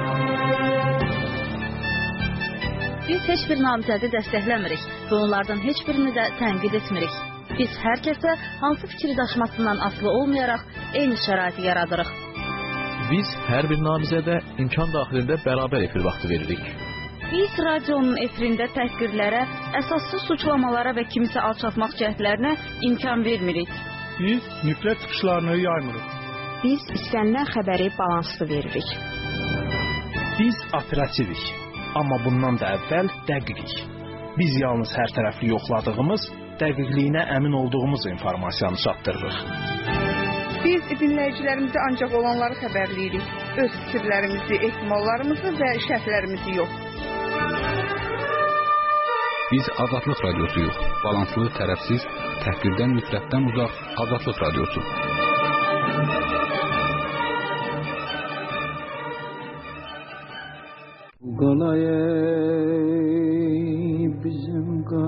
Biz heç bir namizədi dəstəkləmirik və onlardan heç birini də tənqid etmirik. Biz hər kəsə hansı fikri daşımasından asılı olmayaraq eyni şəraiti yaradırıq. Biz hər bir namizədə imkan daxilində bərabər efir vaxtı veririk. Biz radionun efirində təhqirlərə, əsassız suçlamalara və kimisə alçatmaq cəhdlərinə imkan vermirik. Biz nifrət çıxışlarını yaymırıq. Biz istənilən xəbəri balanslı veririk. Biz operativik, amma bundan da əvvəl dəqiqik. Biz yalnız hər tərəfli yoxladığımız, dəqiqliyinə əmin olduğumuz informasiyanı çatdırırıq. Biz dinləyicilərimizə ancaq olanları xəbərləyirik. Öz fikirlərimizi, ehtimallarımızı və şərhlərimizi yox. Biz Azadlıq Radiosuyuq. Balanslı, tərəfsiz, təhqirdən, nifrətdən uzaq Azadlıq Radiosu. Qalay bizim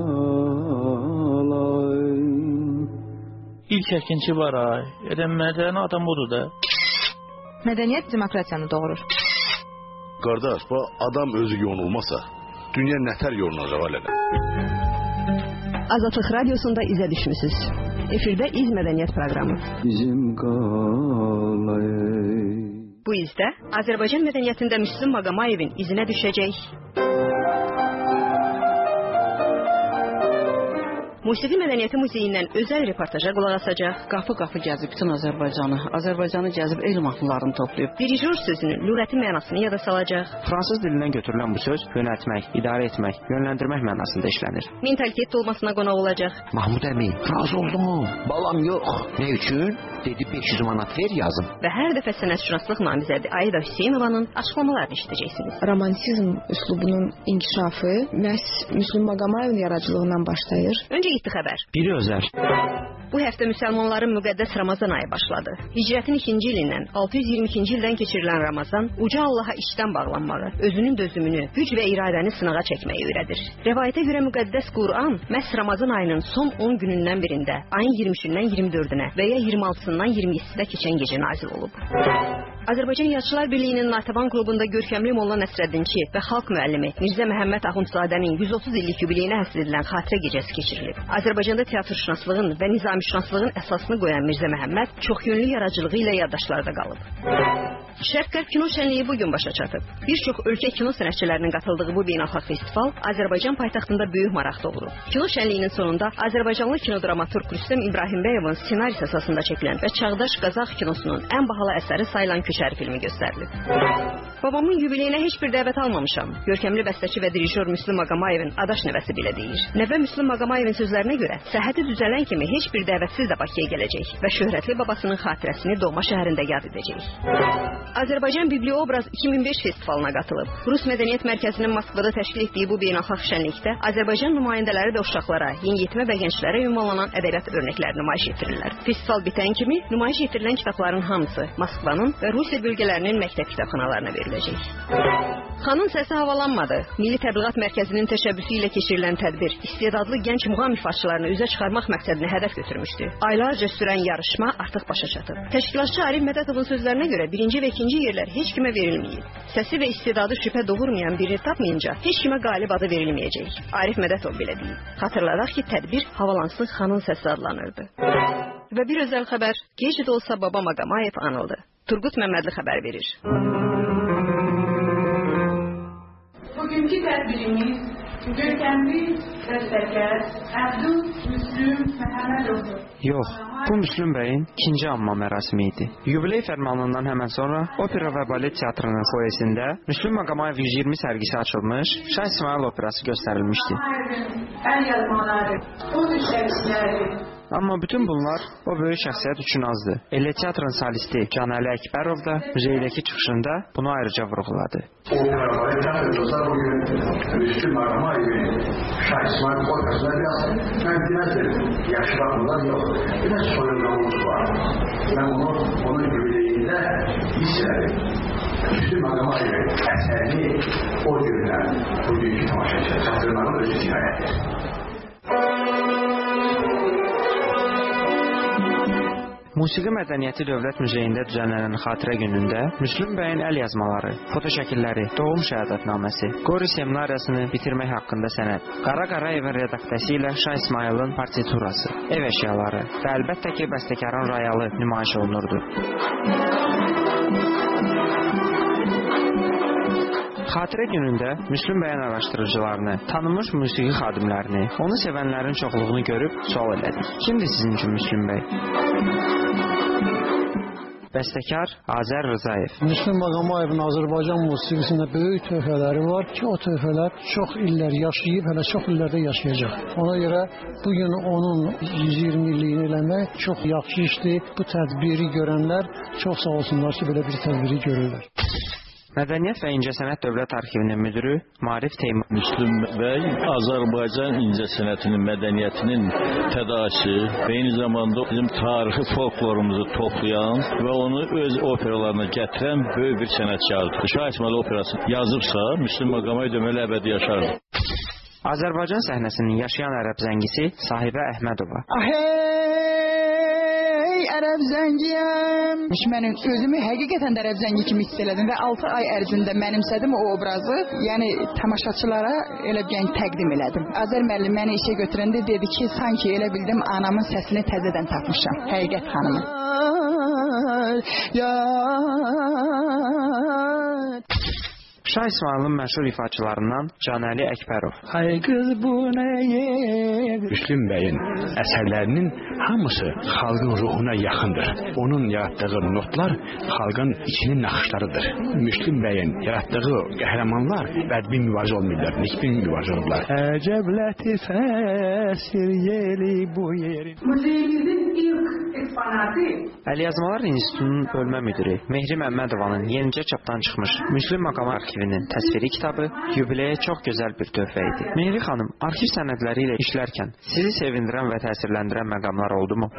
qalay. İlk əkinçi var ay. Edəm mədəni adam budur da. Mədəniyyət demokratiyanı doğurur. Qardaş, bu adam özü yonulmasa, dünya nətər yoluna rəval edər? Azadlıq Radiosunda izə düşmüsünüz. Efirdə İz Mədəniyyət proqramı. Bizim qalay. Bu izdə Azərbaycan mədəniyyətində Müslüm Maqamayevin izinə düşəcək. Musiqi Mədəniyyəti Muzeyindən özəl reportaja qulaq asacaq. Qapı-qapı gəzib bütün Azərbaycanı, Azərbaycanı gəzib elm mahnılarını toplayıb. Dirijor sözünün lüğəti mənasını yada salacaq. Fransız dilindən götürülən bu söz yönəltmək, idarə etmək, yönləndirmək mənasında işlənir. Mentalitet dolmasına qonaq olacaq. Mahmud əmi, razı oldum. Balam yox. Nə üçün? Dedi beş yüz manat ver yazım. Və hər dəfə sənətşünaslıq namizədi Aida Hüseynova'nın açıqlamalarını eşidəcəksiniz. Romantizm üslubunun inkişafı məhz Müslüm Maqamayevin yaradıcılığından başlayır. Öncə getdi xəbər. Biri özəl. Bu həftə müsəlmanların müqəddəs Ramazan ayı başladı. Hicrətin ikinci ilindən altı yüz iyirmi ikinci ildən keçirilən Ramazan uca Allaha işdən bağlanmağı, özünün dözümünü, güc və iradəni sınağa çəkməyi öyrədir. Rəvayətə görə müqəddəs Quran məhz Ramazan ayının son on günündən birində, ayın iyirmi üçündən iyirmi dördünə və ya iyirmi altısından iyirmi yeddisinə keçən gecə nazil olub. Azərbaycan Yazıçılar Birliyinin Natəvan klubunda görkəmli Molla Nəsrəddinçi və xalq müəllimi Mirzə Məhəmməd Axundzadənin yüz otuz illik yubileyinə həsr edilən xatirə gecəsi keçirilib. Azərbaycanda teatrşünaslığın və nizamşünaslığın əsasını qoyan Mirzə Məhəmməd çoxyönlü yaradıcılığı ilə yaddaşlarda qalıb. Şərq-Qərb kino şənliyi bu gün başa çatıb. Bir çox ölkə kino sənətçilərinin qatıldığı bu beynəlxalq festival Azərbaycan paytaxtında böyük maraq doğurub. Kino şənliyinin sonunda Azərbaycanlı kinodramaturq Rüstəm İbrahimbəyovun ssenarisi əsasında çəkilən və çağdaş Qazax kinosunun ən bahalı əsəri sayılan Köçəri filmi göstərilib. Babamın yubileyinə heç bir dəvət almamışam. Görkəmli bəstəçi və dirijor Müslüm Maqamayevin adaş nəvəsi belə deyir. Nəvə Müslüm Maqamayevin sözlərinə görə səhhəti düzələn kimi heç bir dəvətsiz də Bakıya gələcək və şöhrətli babasının xatirəsini doğma şəhərində yad edəcək. Azərbaycan Bibliobraz iki min beş festivalına qatılıb. Rus Mədəniyyət Mərkəzinin Moskvada təşkil etdiyi bu beynəlxalq şənlikdə Azərbaycan nümayəndələri və uşaqlara, yeniyetmə və gənclərə ünvanlanan ədəbiyyat örnəkləri nümayiş etdirirlər. Festival bitən kimi nümayiş etdirilən kitabların hamısı Moskvanın və Rusiya bölgələrinin məktəb kitabxanalarına veriləcək. Xanın səsi havalanmadı. Milli Təbliğat Mərkəzinin təşəbbüsü ilə keçirilən tədbir istedadlı gənc muğam ifaçılarını üzə çıxarmaq məqsədini hədəf götürmüşdü. Aylarca sürən yarışma artıq başa çatıb. Təşkilatçı Arif Mədətovun sözlərinə görə birinci və ikinci yerlər heç kimə verilməyib. Səsi və istedadı şübhə doğurmayan birini tapmayınca heç kimə qalib adı verilməyəcək. Arif Mədətov belə deyib. Xatırladaq ki, tədbir Havalansın Xanın səsi adlanırdı. Və bir özəl xəbər, gec də olsa Baba Maqamayev anıldı. Turgut Məmmədli xəbər verir. Bugünkü tədbirimiz görkəmli bəstəkar Əbdül Müslüm Məhəmmədovdur. Yox, bu Müslüm bəyin ikinci anma mərasimi idi. Yubiley fərmanından həmən sonra Opera və Balet Teatrının foyesində Müslüm Maqamayev yüz iyirmi sərgisi açılmış, Şah İsmayıl operası göstərilmişdi. Əl yazmaları, o düşərişləri. Amma bütün bunlar o böyük şəxsiyyət üçün azdı. Elə teatrın solisti Canəli Əkbərov da müzeydəki çıxışında bunu ayrıca vurğuladı. Opera və teatrda bugün Müslüm Maqamayevin Şah İsmayıl operasında biraz mən demezdim, yaşlanmalar yox. Biraz soyunluğumuz var. Ben onu, onun yübileyində hissələdim. Müslüm Maqamayevin əsərini o gündən bugünkü tamaşaçı çatdırmanın özü ziyarətdir. Musiqi Mədəniyyəti Dövlət Muzeyində düzənlənən xatirə günündə Müslüm bəyin əl yazmaları, fotoşəkilləri, doğum şəhadətnaməsi, Qori seminariyasını bitirmək haqqında sənəd, Qara Qarayevin redaksiyası ilə Şah İsmayılın partiturası, ev əşyaları və əlbəttə ki, bəstəkarın rayalı nümayiş olunurdu. Xatirə günündə Müslüm bəyin araşdırıcılarını, tanınmış musiqi xadimlərini, onu sevənlərin çoxluğunu görüb sual elədik. Kimdir sizin üçün Müslüm bəy? Bəstəkar Azər Rzayev. Müslüm Maqamayevin Azərbaycan musiqisində böyük töhfələri var ki, o töhfələr çox illər yaşayıb, hələ çox illərdə yaşayacaq. Ona görə bugün onun yüz iyirmi illiyini eləmək çox yaxşı işdir. Bu tədbiri görənlər çox sağ olsunlar ki, belə bir tədbiri görürlər. Mədəniyyət və İncəsənət Dövlət Arxivinin müdürü Marif Teymur. Müslüm bəy Azərbaycan incəsənətinin, mədəniyyətinin fədaisi və eyni zamanda bizim tarixi folklorumuzu toplayan və onu öz operalarına gətirən böyük bir sənətkardır. Şah İsmayıl operası yazıbsa, Müslüm Maqamayev deməli əbədi yaşardı. Azərbaycan səhnəsinin yaşayan ərəb zəngisi Sahibə Əhmədova. Ahey, ərəb zəngiyəm. Mən özümü həqiqətən də ərəb zəngi kimi hiss elədim və altı ay ərzində mənimsədim o obrazı. Yəni tamaşaçılara elə bir təqdim elədim. Azər müəllim məni işə götürəndə dedi ki, sanki elə bildim anamın səsini təzədən tapmışam. Həqiqət xanımı. Şah İsmayılın məşhur ifaçılarından Canəli Əkbərov. Ay qız bu nəyə? Müslüm bəyin əsərlərinin hamısı xalqın ruhuna yaxındır. Onun yaratdığı notlar xalqın içinin naxışlarıdır. Müslüm bəyin yaratdığı qəhrəmanlar bədbin mübarizə olmayırlar, nikbin mübarizə olurlar. Əcəbləti fəsir yeli bu yerin. Muzeyimizin ilk eksponatı Əlyazmalar İnstitutunun bölmə müdiri Mehri Məmmədovanın yenicə çapdan çıxmış Müslüm Maqamayev arxivinin təsviri kitabı yubileyə çox gözəl bir töhfə idi. Mehri xanım, arxiv sənədləri ilə işlərkən sizi sevindirən və təsirləndirən məqamlar oldumu?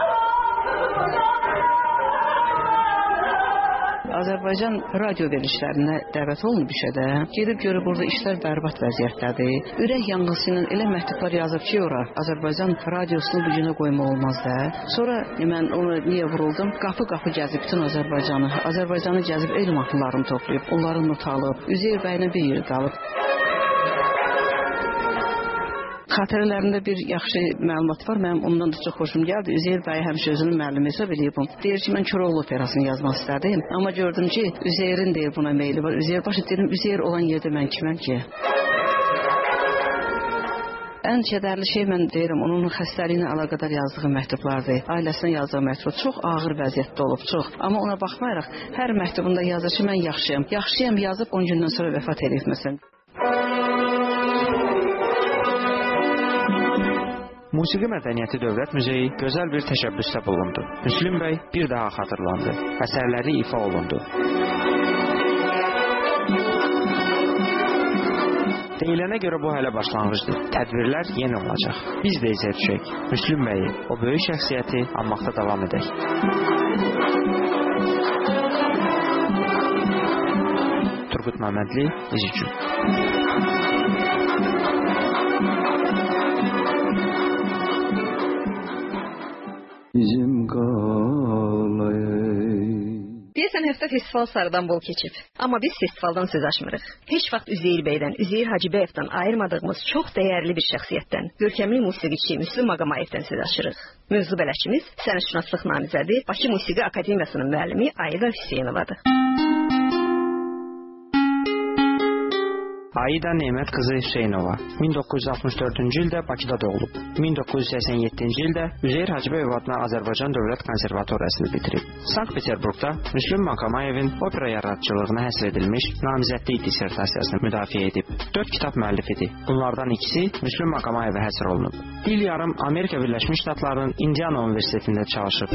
Azərbaycan radio verilişlərinə dəvət olunub işədə. Gedib görüb burada işlər bərbad vəziyyətdədir. Ürək yanğısı ilə elə məktublar yazıb ki, ora Azərbaycan radiosunu bu günə qoymaq olmaz da. Sonra mən ona niyə vuruldum? Qapı-qapı gəzib bütün Azərbaycanı, Azərbaycanı gəzib el mahnılarını toplayıb, onları not alıb, Üzeyir bəylə bir yer qalıb. Xatirələrində bir yaxşı məlumat var. Mənim ondan da çox xoşum gəldi. Üzeyir bəy həmişə özünün müəllimi hesab eləyib. Deyir ki, mən Koroğlu operasını yazmaq istədim. Amma gördüm ki, Üzeyrin deyir buna meyli var. Üzeyir başı dedim, Üzeyir olan yerdə mən kiməm ki? Ən kədərli şey mən deyirəm, onun xəstəliyinə əlaqədar yazdığı məktublardır. Ailəsinə yazdığı məktub çox ağır vəziyyətdə olub, çox. Amma ona baxmayaraq, hər məktubunda yazır ki, mən yaxşıyam. Yaxşıyam yazıb on gündən sonra vəfat edib məsələn. Musiqi Mədəniyyəti Dövlət Muzeyi gözəl bir təşəbbüsdə bulundu. Müslüm bəy bir daha xatırlandı. Əsərləri ifa olundu. Deyilənə görə bu hələ başlanğıcdır. Tədbirlər yenə olacaq. Biz də izə düşək. Müslüm bəyi, o böyük şəxsiyyəti anmaqda davam edək. Turgut Məmmədli, İzicü. Bizim qalayı. Deyəsən həftə festival sarıdan bol keçib. Amma biz festivaldan söz açmırıq. Heç vaxt Üzeyir bəydən, Üzeyir Hacıbəyevdən ayırmadığımız çox dəyərli bir şəxsiyyətdən, görkəmli musiqiçi Müslüm Maqamayevdən söz açırıq. Mövzu bələdçimiz sənətşünaslıq namizədi, Bakı Musiqi Akademiyasının müəllimi Aida Hüseynovadır. Aida Nemət qızı Hüseynova min doqquz yüz altmış dördüncü ildə Bakıda doğulub. min doqquz yüz səksən yeddinci ildə Üzeyir Hacıbəyev adına Azərbaycan Dövlət Konservatoriyasını bitirib. Sankt-Peterburqda Müslüm Maqamayevin opera yaradıcılığına həsr edilmiş namizədlik dissertasiyasını müdafiə edib. Dörd kitab müəllifidir. Bunlardan ikisi Müslüm Maqamayevə həsr olunub. İl yarım Amerika Birləşmiş Ştatlarının Indiana Universitetində çalışıb.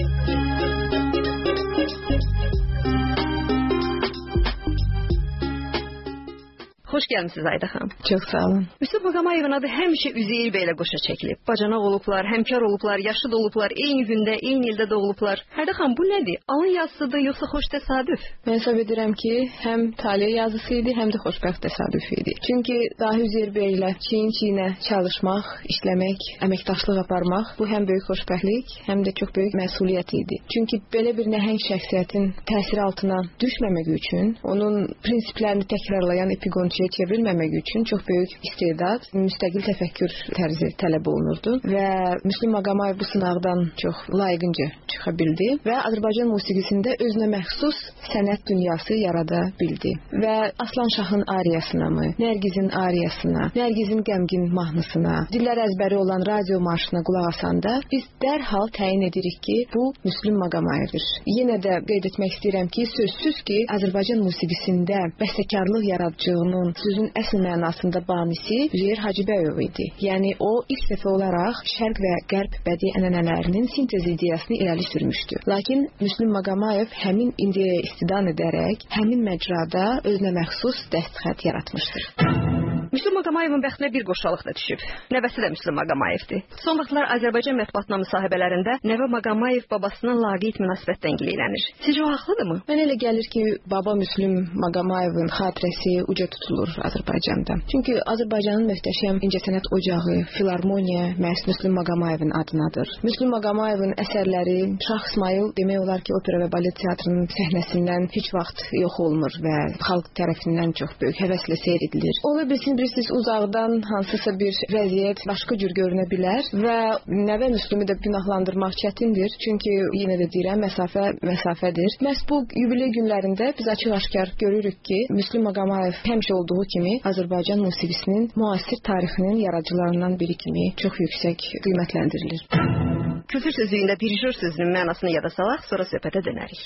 Xoş gəlmisiniz Ayda xanım. Çox sağ olun. Müslüm Maqamayevin adı həmişə Üzeyir bəylə qoşa çəkilib. Bacanaq olublar, həmkar olublar, yaşlı da olublar, eyni gündə, eyni ildə doğulublar. Ayda xanım, bu nədir? Alın yazısıdır, yoxsa xoş təsadüf? Mən hesab edirəm ki, həm talih yazısı idi, həm də xoşbəxt təsadüf idi. Çünki dahi Üzeyir bəylə çiyin-çiyinə çalışmaq, işləmək, əməkdaşlıq aparmaq, bu həm böyük xoşbəxtlik, həm də çox böyük məsuliyyət idi. Çünki belə bir nəhəng şəxsiyyətin təsiri altına düşməmək üçün, onun prinsiplərini təkrarlayan epiqonçiyə çevrilməmək üçün çox böyük istedad, müstəqil təfəkkür tərzi tələb olunurdu və Müslüm Maqamayev bu sınaqdan çox layiqincə çıxa bildi və Azərbaycan musiqisində özünə məxsus sənət dünyası yarada bildi. Və Aslanşahın ariyasına mı, Nərgizin ariyasına, Nərgizin qəmgin mahnısına, dillər əzbəri olan radio marşına qulaq asanda biz dərhal təyin edirik ki, bu Müslüm Maqamayevdir. Yenə də qeyd etmək istəyirəm ki, sözsüz ki, Azərbaycan musiqisində bəstəkarlıq yaradıcılığının sözün əsl mənasında banisi Üzeyir Hacıbəyov idi. Yəni o ilk dəfə olaraq şərq və qərb bədii ənənələrinin sintez ideyasını irəli sürmüşdü. Lakin Müslüm Maqamayev həmin ideyaya istidan edərək həmin məcrada özünə məxsus dəstxət yaratmışdır. Müslüm Maqamayevin bəxtinə bir qoşalıq da düşüb. Nəvəsi də Müslüm Maqamayevdir. Son vaxtlar Azərbaycan mətbuatına müsahibələrində nəvə Maqamayev babasına laqeyd münasibətdən gileylənir. Sizcə o haqlıdırmı? Mənə elə gəlir ki, baba Müslüm Maqamayevin xatirəsi uca tutulur Azərbaycanda. Çünki Azərbaycanın möhtəşəm incəsənət ocağı, filarmoniya məhz Müslüm Maqamayevin adınadır. Müslüm Maqamayevin əsərləri Şah İsmayıl demək olar ki, opera və balet teatrının səhnəsindən heç vaxt yox olmur və xalq tərəfindən çox böyük həvəslə seyr edilir. Ola bilsin, bilirsiniz, uzaqdan hansısa bir vəziyyət başqa cür görünə bilər və nəvə Müslümü də günahlandırmaq çətindir. Çünki yenə də deyirəm, məsafə məsafədir. Məhz bu yubiley günlərində biz açıq-aşkar görürük ki, Müslüm Maqamayev həmişə olduğu kimi Azərbaycan musiqisinin müasir tarixinin yaradıcılarından biri kimi çox yüksək qiymətləndirilir. Kültür sözlüyündə dirijor sözünün mənasını yada salaq, sonra söhbətə dönərik.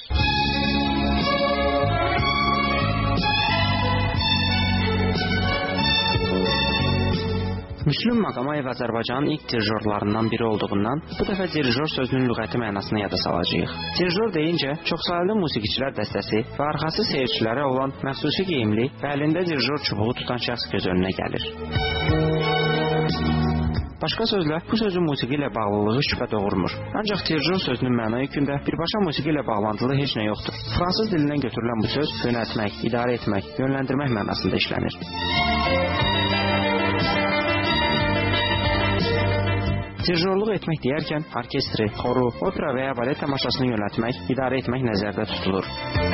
Müslüm Maqamayev Azərbaycanın ilk dirijorlarından biri olduğundan bu dəfə dirijor sözünün lüğəti mənasını yada salacağıq. Dirijor deyincə çoxsaylı musiqiçilər dəstəsi və arxası seyircilərə olan məxsusi geyimli və əlində dirijor çubuğu tutan şəxs göz önünə gəlir. Başqa sözlə, bu sözün musiqi ilə bağlılığı şübhə doğurmur. Ancaq dirijor sözünün məna yükündə birbaşa musiqi ilə bağlantılı heç nə yoxdur. Fransız dilindən götürülən bu söz yönəltmək, idarə etmək, yönləndirmək mənasında işlənir. Dirijorluq etmək deyərkən orkestri, xoru, opera və ya balet tamaşasını yönəltmək, idarə etmək nəzərdə tutulur.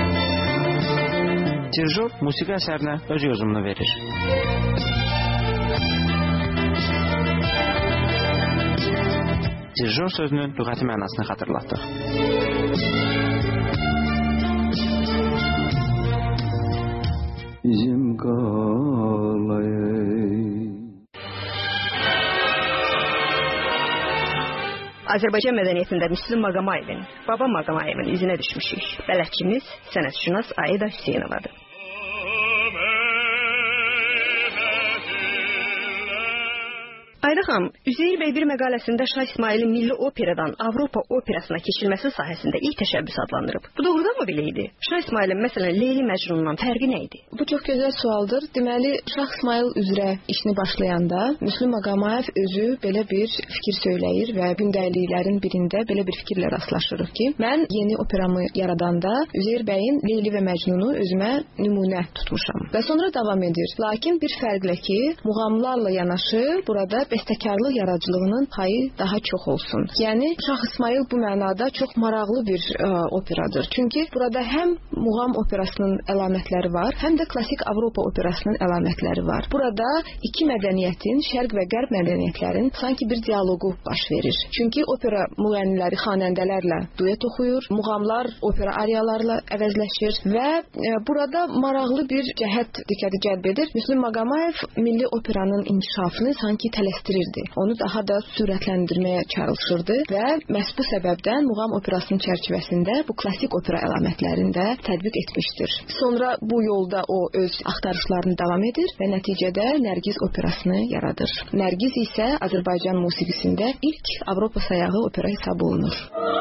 Dirijor musiqi əsərinə öz yozumunu verir. Dirijor sözünün lüğəti mənasını xatırlatdıq. Bizim qalayı. Azərbaycan mədəniyyətində Müslüm Maqamayevin, baba Maqamayevin izinə düşmüşük. Bələdçimiz sənətşünas Aida Hüseynovadır. Ayda xanım, Üzeyir bəy bir məqaləsində Şah İsmailin milli operadan Avropa operasına keçilməsi sahəsində ilk təşəbbüs adlandırıb. Bu doğrudanmı belə idi? Şah İsmailin məsələn Leyli Məcnunundan fərqi nə idi? Bu çox gözəl sualdır. Deməli, Şah İsmail üzrə işini başlayanda Müslüm Maqamayev özü belə bir fikir söyləyir və gündəliklərin birində belə bir fikirlə rastlaşırıq ki, mən yeni operamı yaradanda Üzeyir bəyin Leyli və Məcnunu özümə nümunə tutmuşam. Və sonra davam edir. Lakin bir fərqlə ki, muğamlarla yanaşı burada bəstəkarlıq yaradıcılığının payı daha çox olsun. Yəni Şah İsmail bu mənada çox maraqlı bir ə, operadır. Çünki burada həm muğam operasının əlamətləri var, həm də klassik Avropa operasının əlamətləri var. Burada iki mədəniyyətin, şərq və qərb mədəniyyətlərin sanki bir dialoqu baş verir. Çünki opera müğənniləri xanəndələrlə duet oxuyur, muğamlar opera ariyalarla əvəzləşir və ə, burada maraqlı bir cəhət diqqəti cəlb edir. Müslüm Maqamayev milli operanın inkişafını sanki tələstirirdi. Onu daha da sürətləndirməyə çalışırdı və məhz bu səbəbdən muğam operasının çərçivəsində bu klassik opera əlamətlərini də tətbiq etmişdir. Sonra bu yolda o öz axtarışlarını davam edir və nəticədə Nərgiz operasını yaradır. Nərgiz isə Azərbaycan musiqisində ilk Avropa sayağı opera hesab olunur.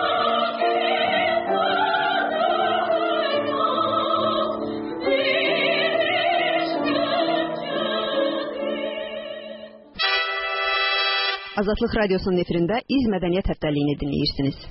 Azadlıq Radiosunun efirində İz Mədəniyyət Həftəliyini dinləyirsiniz.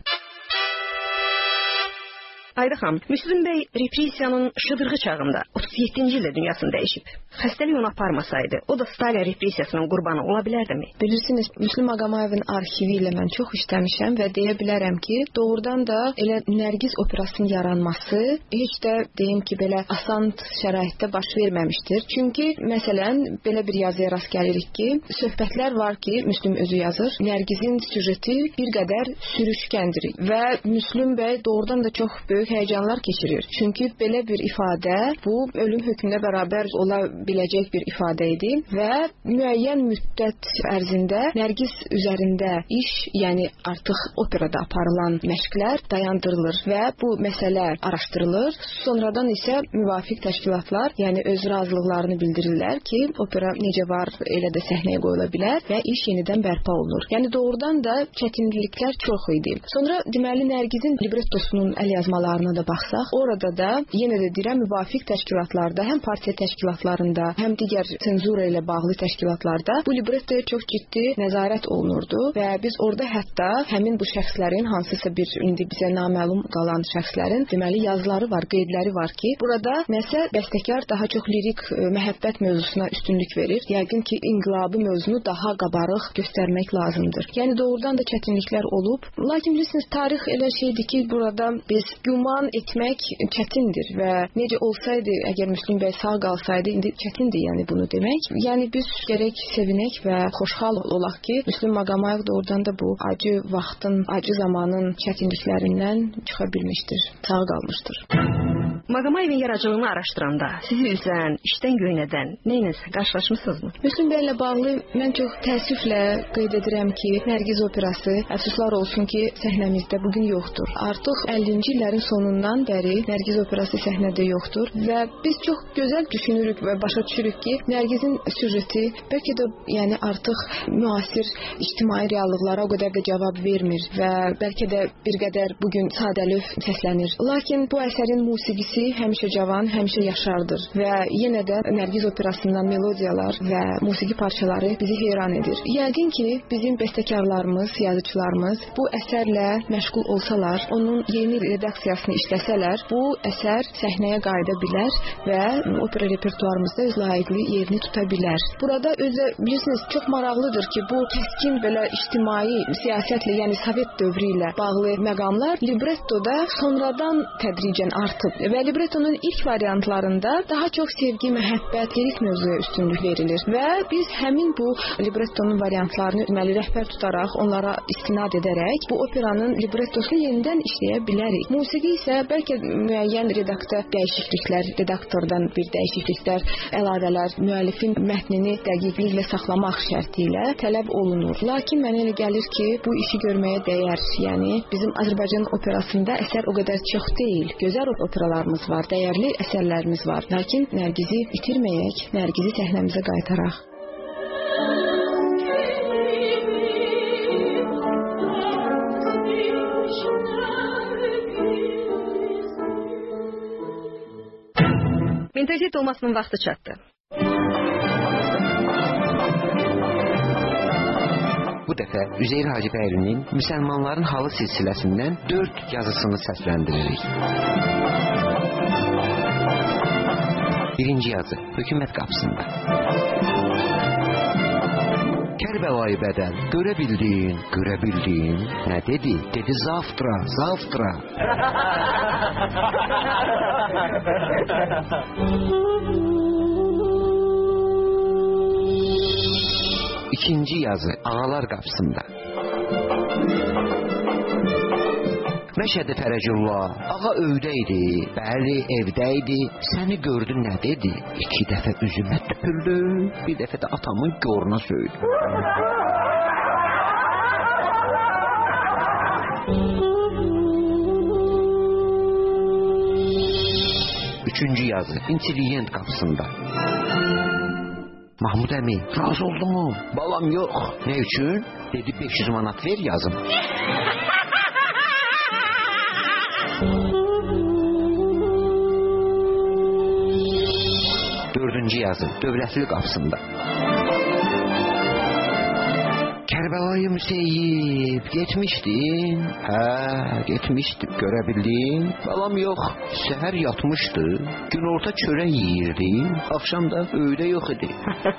Ayda xanım, Müslüm bəy repressiyanın şıdırğı çağında otuz yeddinci ildə dünyasını dəyişib. Xəstəlik onu aparmasaydı, o da Stalin repressiyasının qurbanı ola bilərdimi? Bilirsiniz, Müslüm Maqamayevin arxivi ilə mən çox işləmişəm və deyə bilərəm ki, doğrudan da elə Nərgiz operasının yaranması heç də deyim ki, belə asan şəraitdə baş verməmişdir. Çünki məsələn, belə bir yazıya rast gəlirik ki, söhbətlər var ki, Müslüm özü yazır, Nərgizin süjeti bir qədər sürüşkəndir və Müslüm bəy doğrudan da çox böyük həyəcanlar keçirir. Çünki belə bir ifadə bu ölüm hökmünə bərabər ola biləcək bir ifadə idi və müəyyən müddət ərzində Nərgiz üzərində iş, yəni artıq operada aparılan məşqlər dayandırılır və bu məsələ araşdırılır. Sonradan isə müvafiq təşkilatlar, yəni öz razılıqlarını bildirirlər ki, opera necə var, elə də səhnəyə qoyula bilər və iş yenidən bərpa olunur. Yəni doğrudan da çətinliklər çox idi. Sonra deməli Nərgizin librettosunun əlyazmaları da baxsaq, orada da yenə də deyirəm, müvafiq təşkilatlarda, həm partiya təşkilatlarında, həm digər senzura ilə bağlı təşkilatlarda bu librettoya çox ciddi nəzarət olunurdu və biz orada hətta həmin bu şəxslərin hansısa bir indi bizə naməlum qalan şəxslərin deməli yazıları var, qeydləri var ki, burada nəsə bəstəkar daha çox lirik ə, məhəbbət mövzusuna üstünlük verir. Yəqin ki, inqilabı mövzunu daha qabarıq göstərmək lazımdır. Yəni doğrudan da çətinliklər olub. Lakin bilirsiniz, tarix elə şeydir ki, burada biz güman etmək çətindir və necə olsaydı, əgər Müslüm bəy sağ qalsaydı, indi çətindir yəni bunu demək. Yəni biz gərək sevinək və xoşxal olaq ki, Müslüm Maqamayev doğrudan da bu acı vaxtın, acı zamanın çətinliklərindən çıxa bilmişdir, sağ qalmışdır. Maqamayevin yaradıcılığını araşdıranda sizi üzən, işdən göynədən nə ilə qarşılaşmısınızmı? Müslüm bəylə bağlı mən çox təəssüflə qeyd edirəm ki, Nərgiz operası əfsuslar olsun ki, səhnəmizdə bugün yoxdur. Artıq əllinci illərin sonundan bəri Nərgiz operası səhnədə yoxdur və biz çox gözəl düşünürük və başa düşürük ki, Nərgizin süjeti bəlkə də yəni artıq müasir ictimai reallıqlara o qədər də cavab vermir və bəlkə də bir qədər bugün sadəlöv səslənir. Lakin bu əsərin musiqisi həmişə cavan, həmişə yaşardır və yenə də Nərgiz operasından melodiyalar və musiqi parçaları bizi heyran edir. Yəqin ki, bizim bəstəkarlarımız, yazıçılarımız bu əsərlə məşğul olsalar, onun yeni redaksiyasını işləsələr, bu əsər səhnəyə qayıda bilər və opera repertuarımızda öz layiqli yerini tuta bilər. Burada özü bilirsiniz, çox maraqlıdır ki, bu kəskin belə ictimai siyasətlə, yəni Sovet dövrü ilə bağlı məqamlar librettoda sonradan tədricən artıb və librettonun ilk variantlarında daha çox sevgi, məhəbbət, lirik mövzuya üstünlük verilir və biz həmin bu librettonun variantlarını deməli rəhbər tutaraq, onlara istinad edərək bu operanın librettosunu yenidən işləyə bilərik. Musiqi isə bəlkə müəyyən redakta dəyişikliklər, redaktordan bir dəyişikliklər, əlavələr, müəllifin mətnini dəqiqliklə saxlamaq şərti ilə tələb olunur. Lakin mənə elə gəlir ki, bu işi görməyə dəyər. Yəni bizim Azərbaycan operasında əsər o qədər çox deyil. Gözəl operalarımız var, dəyərli əsərlərimiz var. Lakin Nərgizi itirməyək, Nərgizi səhnəmizə qaytaraq. Mentalitet olmasının vaxtı çatdı. Bu dəfə Üzeyir Hacıbəylinin Müsəlmanların Halı silsiləsindən dörd yazısını səsləndiririk. Birinci yazı, hökumət qapısında. Kərbəlayı bədəl, görə bildin, görə bildin. Nə dedi? Dedi zavtra, zavtra. İkinci yazı, ağalar qapısında. Məşədi Fərəcullah, ağa övdəydi, bəli, evdəydi, səni gördü nə dedi? İki dəfə üzümə tüpürdü, bir dəfə də atamın goruna söydü. Üçüncü yazı, intelligent qapısında. Mahmud əmi, razı oldum mu? Balam yox. Nə üçün? Dedi beş yüz manat ver yazım. Dördüncü yazı, dövlətli qapısında. Kərbəlayı Müseyyib, getmişdin? Hə, getmişdim, görə bildin? Balam yox, səhər yatmışdı, günorta çörək yiyirdi, axşam da öydə yox idi.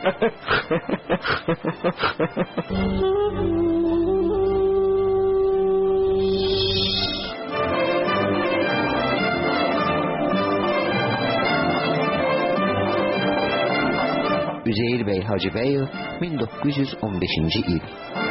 Üzeyir bəy Hacıbəyev, min doqquz yüz on beşinci il.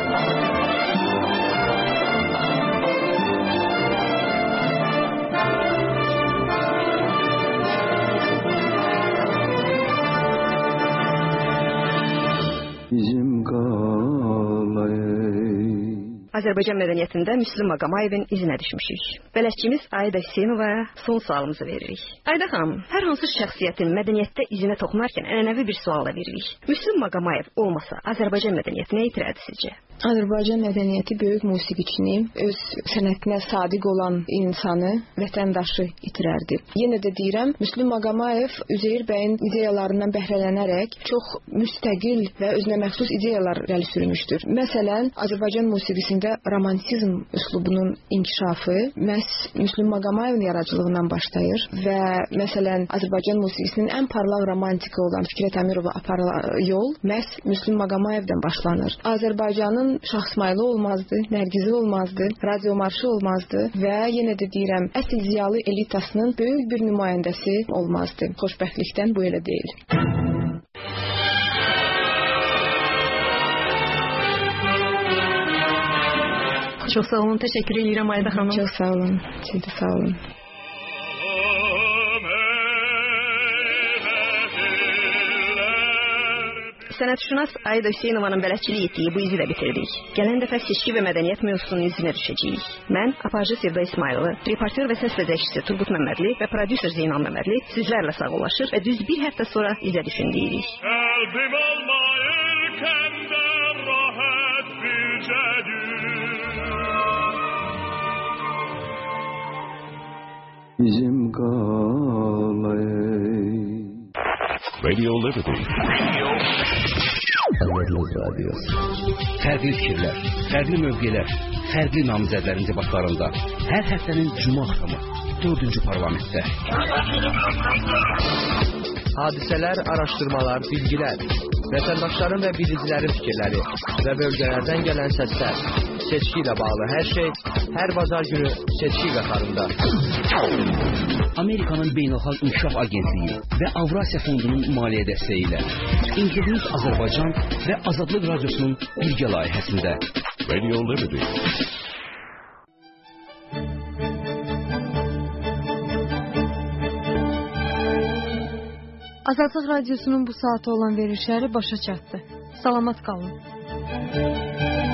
Bizim qalayı. Azərbaycan mədəniyyətində Müslüm Maqamayevin izinə düşmüşük. Bələdçimiz Ayda Hüseynovaya son sualımızı veririk. Ayda xanım, hər hansı şəxsiyyətin mədəniyyətdə izinə toxunarkən ənənəvi bir suala veririk. Müslüm Maqamayev olmasa Azərbaycan mədəniyyəti nə itirərdi sizcə? Azərbaycan mədəniyyəti böyük musiqiçini, öz sənətinə sadiq olan insanı, vətəndaşı itirərdi. Yenə də deyirəm, Müslüm Maqamayev Üzeyir bəyin ideyalarından bəhrələnərək çox müstəqil və özünə məxsus ideyalar irəli sürmüşdür. Məsələn, Azərbaycan musiqisində romantizm üslubunun inkişafı məhz Müslüm Maqamayevin yaradıcılığından başlayır və məsələn, Azərbaycan musiqisinin ən parlaq romantiki olan Fikrət Əmirova aparılan yol məhz Müslüm Maqamayevdən başlanır. Azərbaycanın Şahsmaylı olmazdı, Nərgizi olmazdı, radio marşı olmazdı və yenə də deyirəm, əsl ziyalı elitasının böyük bir nümayəndəsi olmazdı. Xoşbəxtlikdən bu elə deyil. Çox sağ olun, təşəkkür edirəm Ayda xanım. Çox sağ olun, siz də sağ olun. Sənətşünas Ayda Hüseynovanın bələdçilik etdiyi bu izi də bitirdik. Gələn dəfə seçki və mədəniyyət mövzusunun izinə düşəcəyik. Mən, aparıcı Sevda İsmayılı, reportyor və səs vəzəkçisi Turqut Məmmədli və prodüser Zeynal Məmmədli sizlərlə sağollaşır və düz bir həftə sonra izə düşün deyirik. Qəlbim olmayırkən də rahat bircədir. Bizim qalayı. Radio Liberty. Fərqli fikirlər, fərqli mövqelər, fərqli namizədlərin debatlarında hər həftənin cuma axşamı dördüncü parlamentdə. Hadisələr, araşdırmalar, bilgilər, vətəndaşların və bilicilərin fikirləri və bölgələrdən gələn səslər, seçki ilə bağlı hər şey hər bazar günü seçki qatarında. Amerikanın Beynəlxalq İnkişaf Agentliyi və Avrasiya Fondunun maliyyə dəstəyi ilə İnternet Azərbaycan və Azadlıq Radiosunun birgə layihəsində Radio Liberty. Azadlıq Radiosunun bu saata olan verilişləri başa çatdı. Salamat qalın.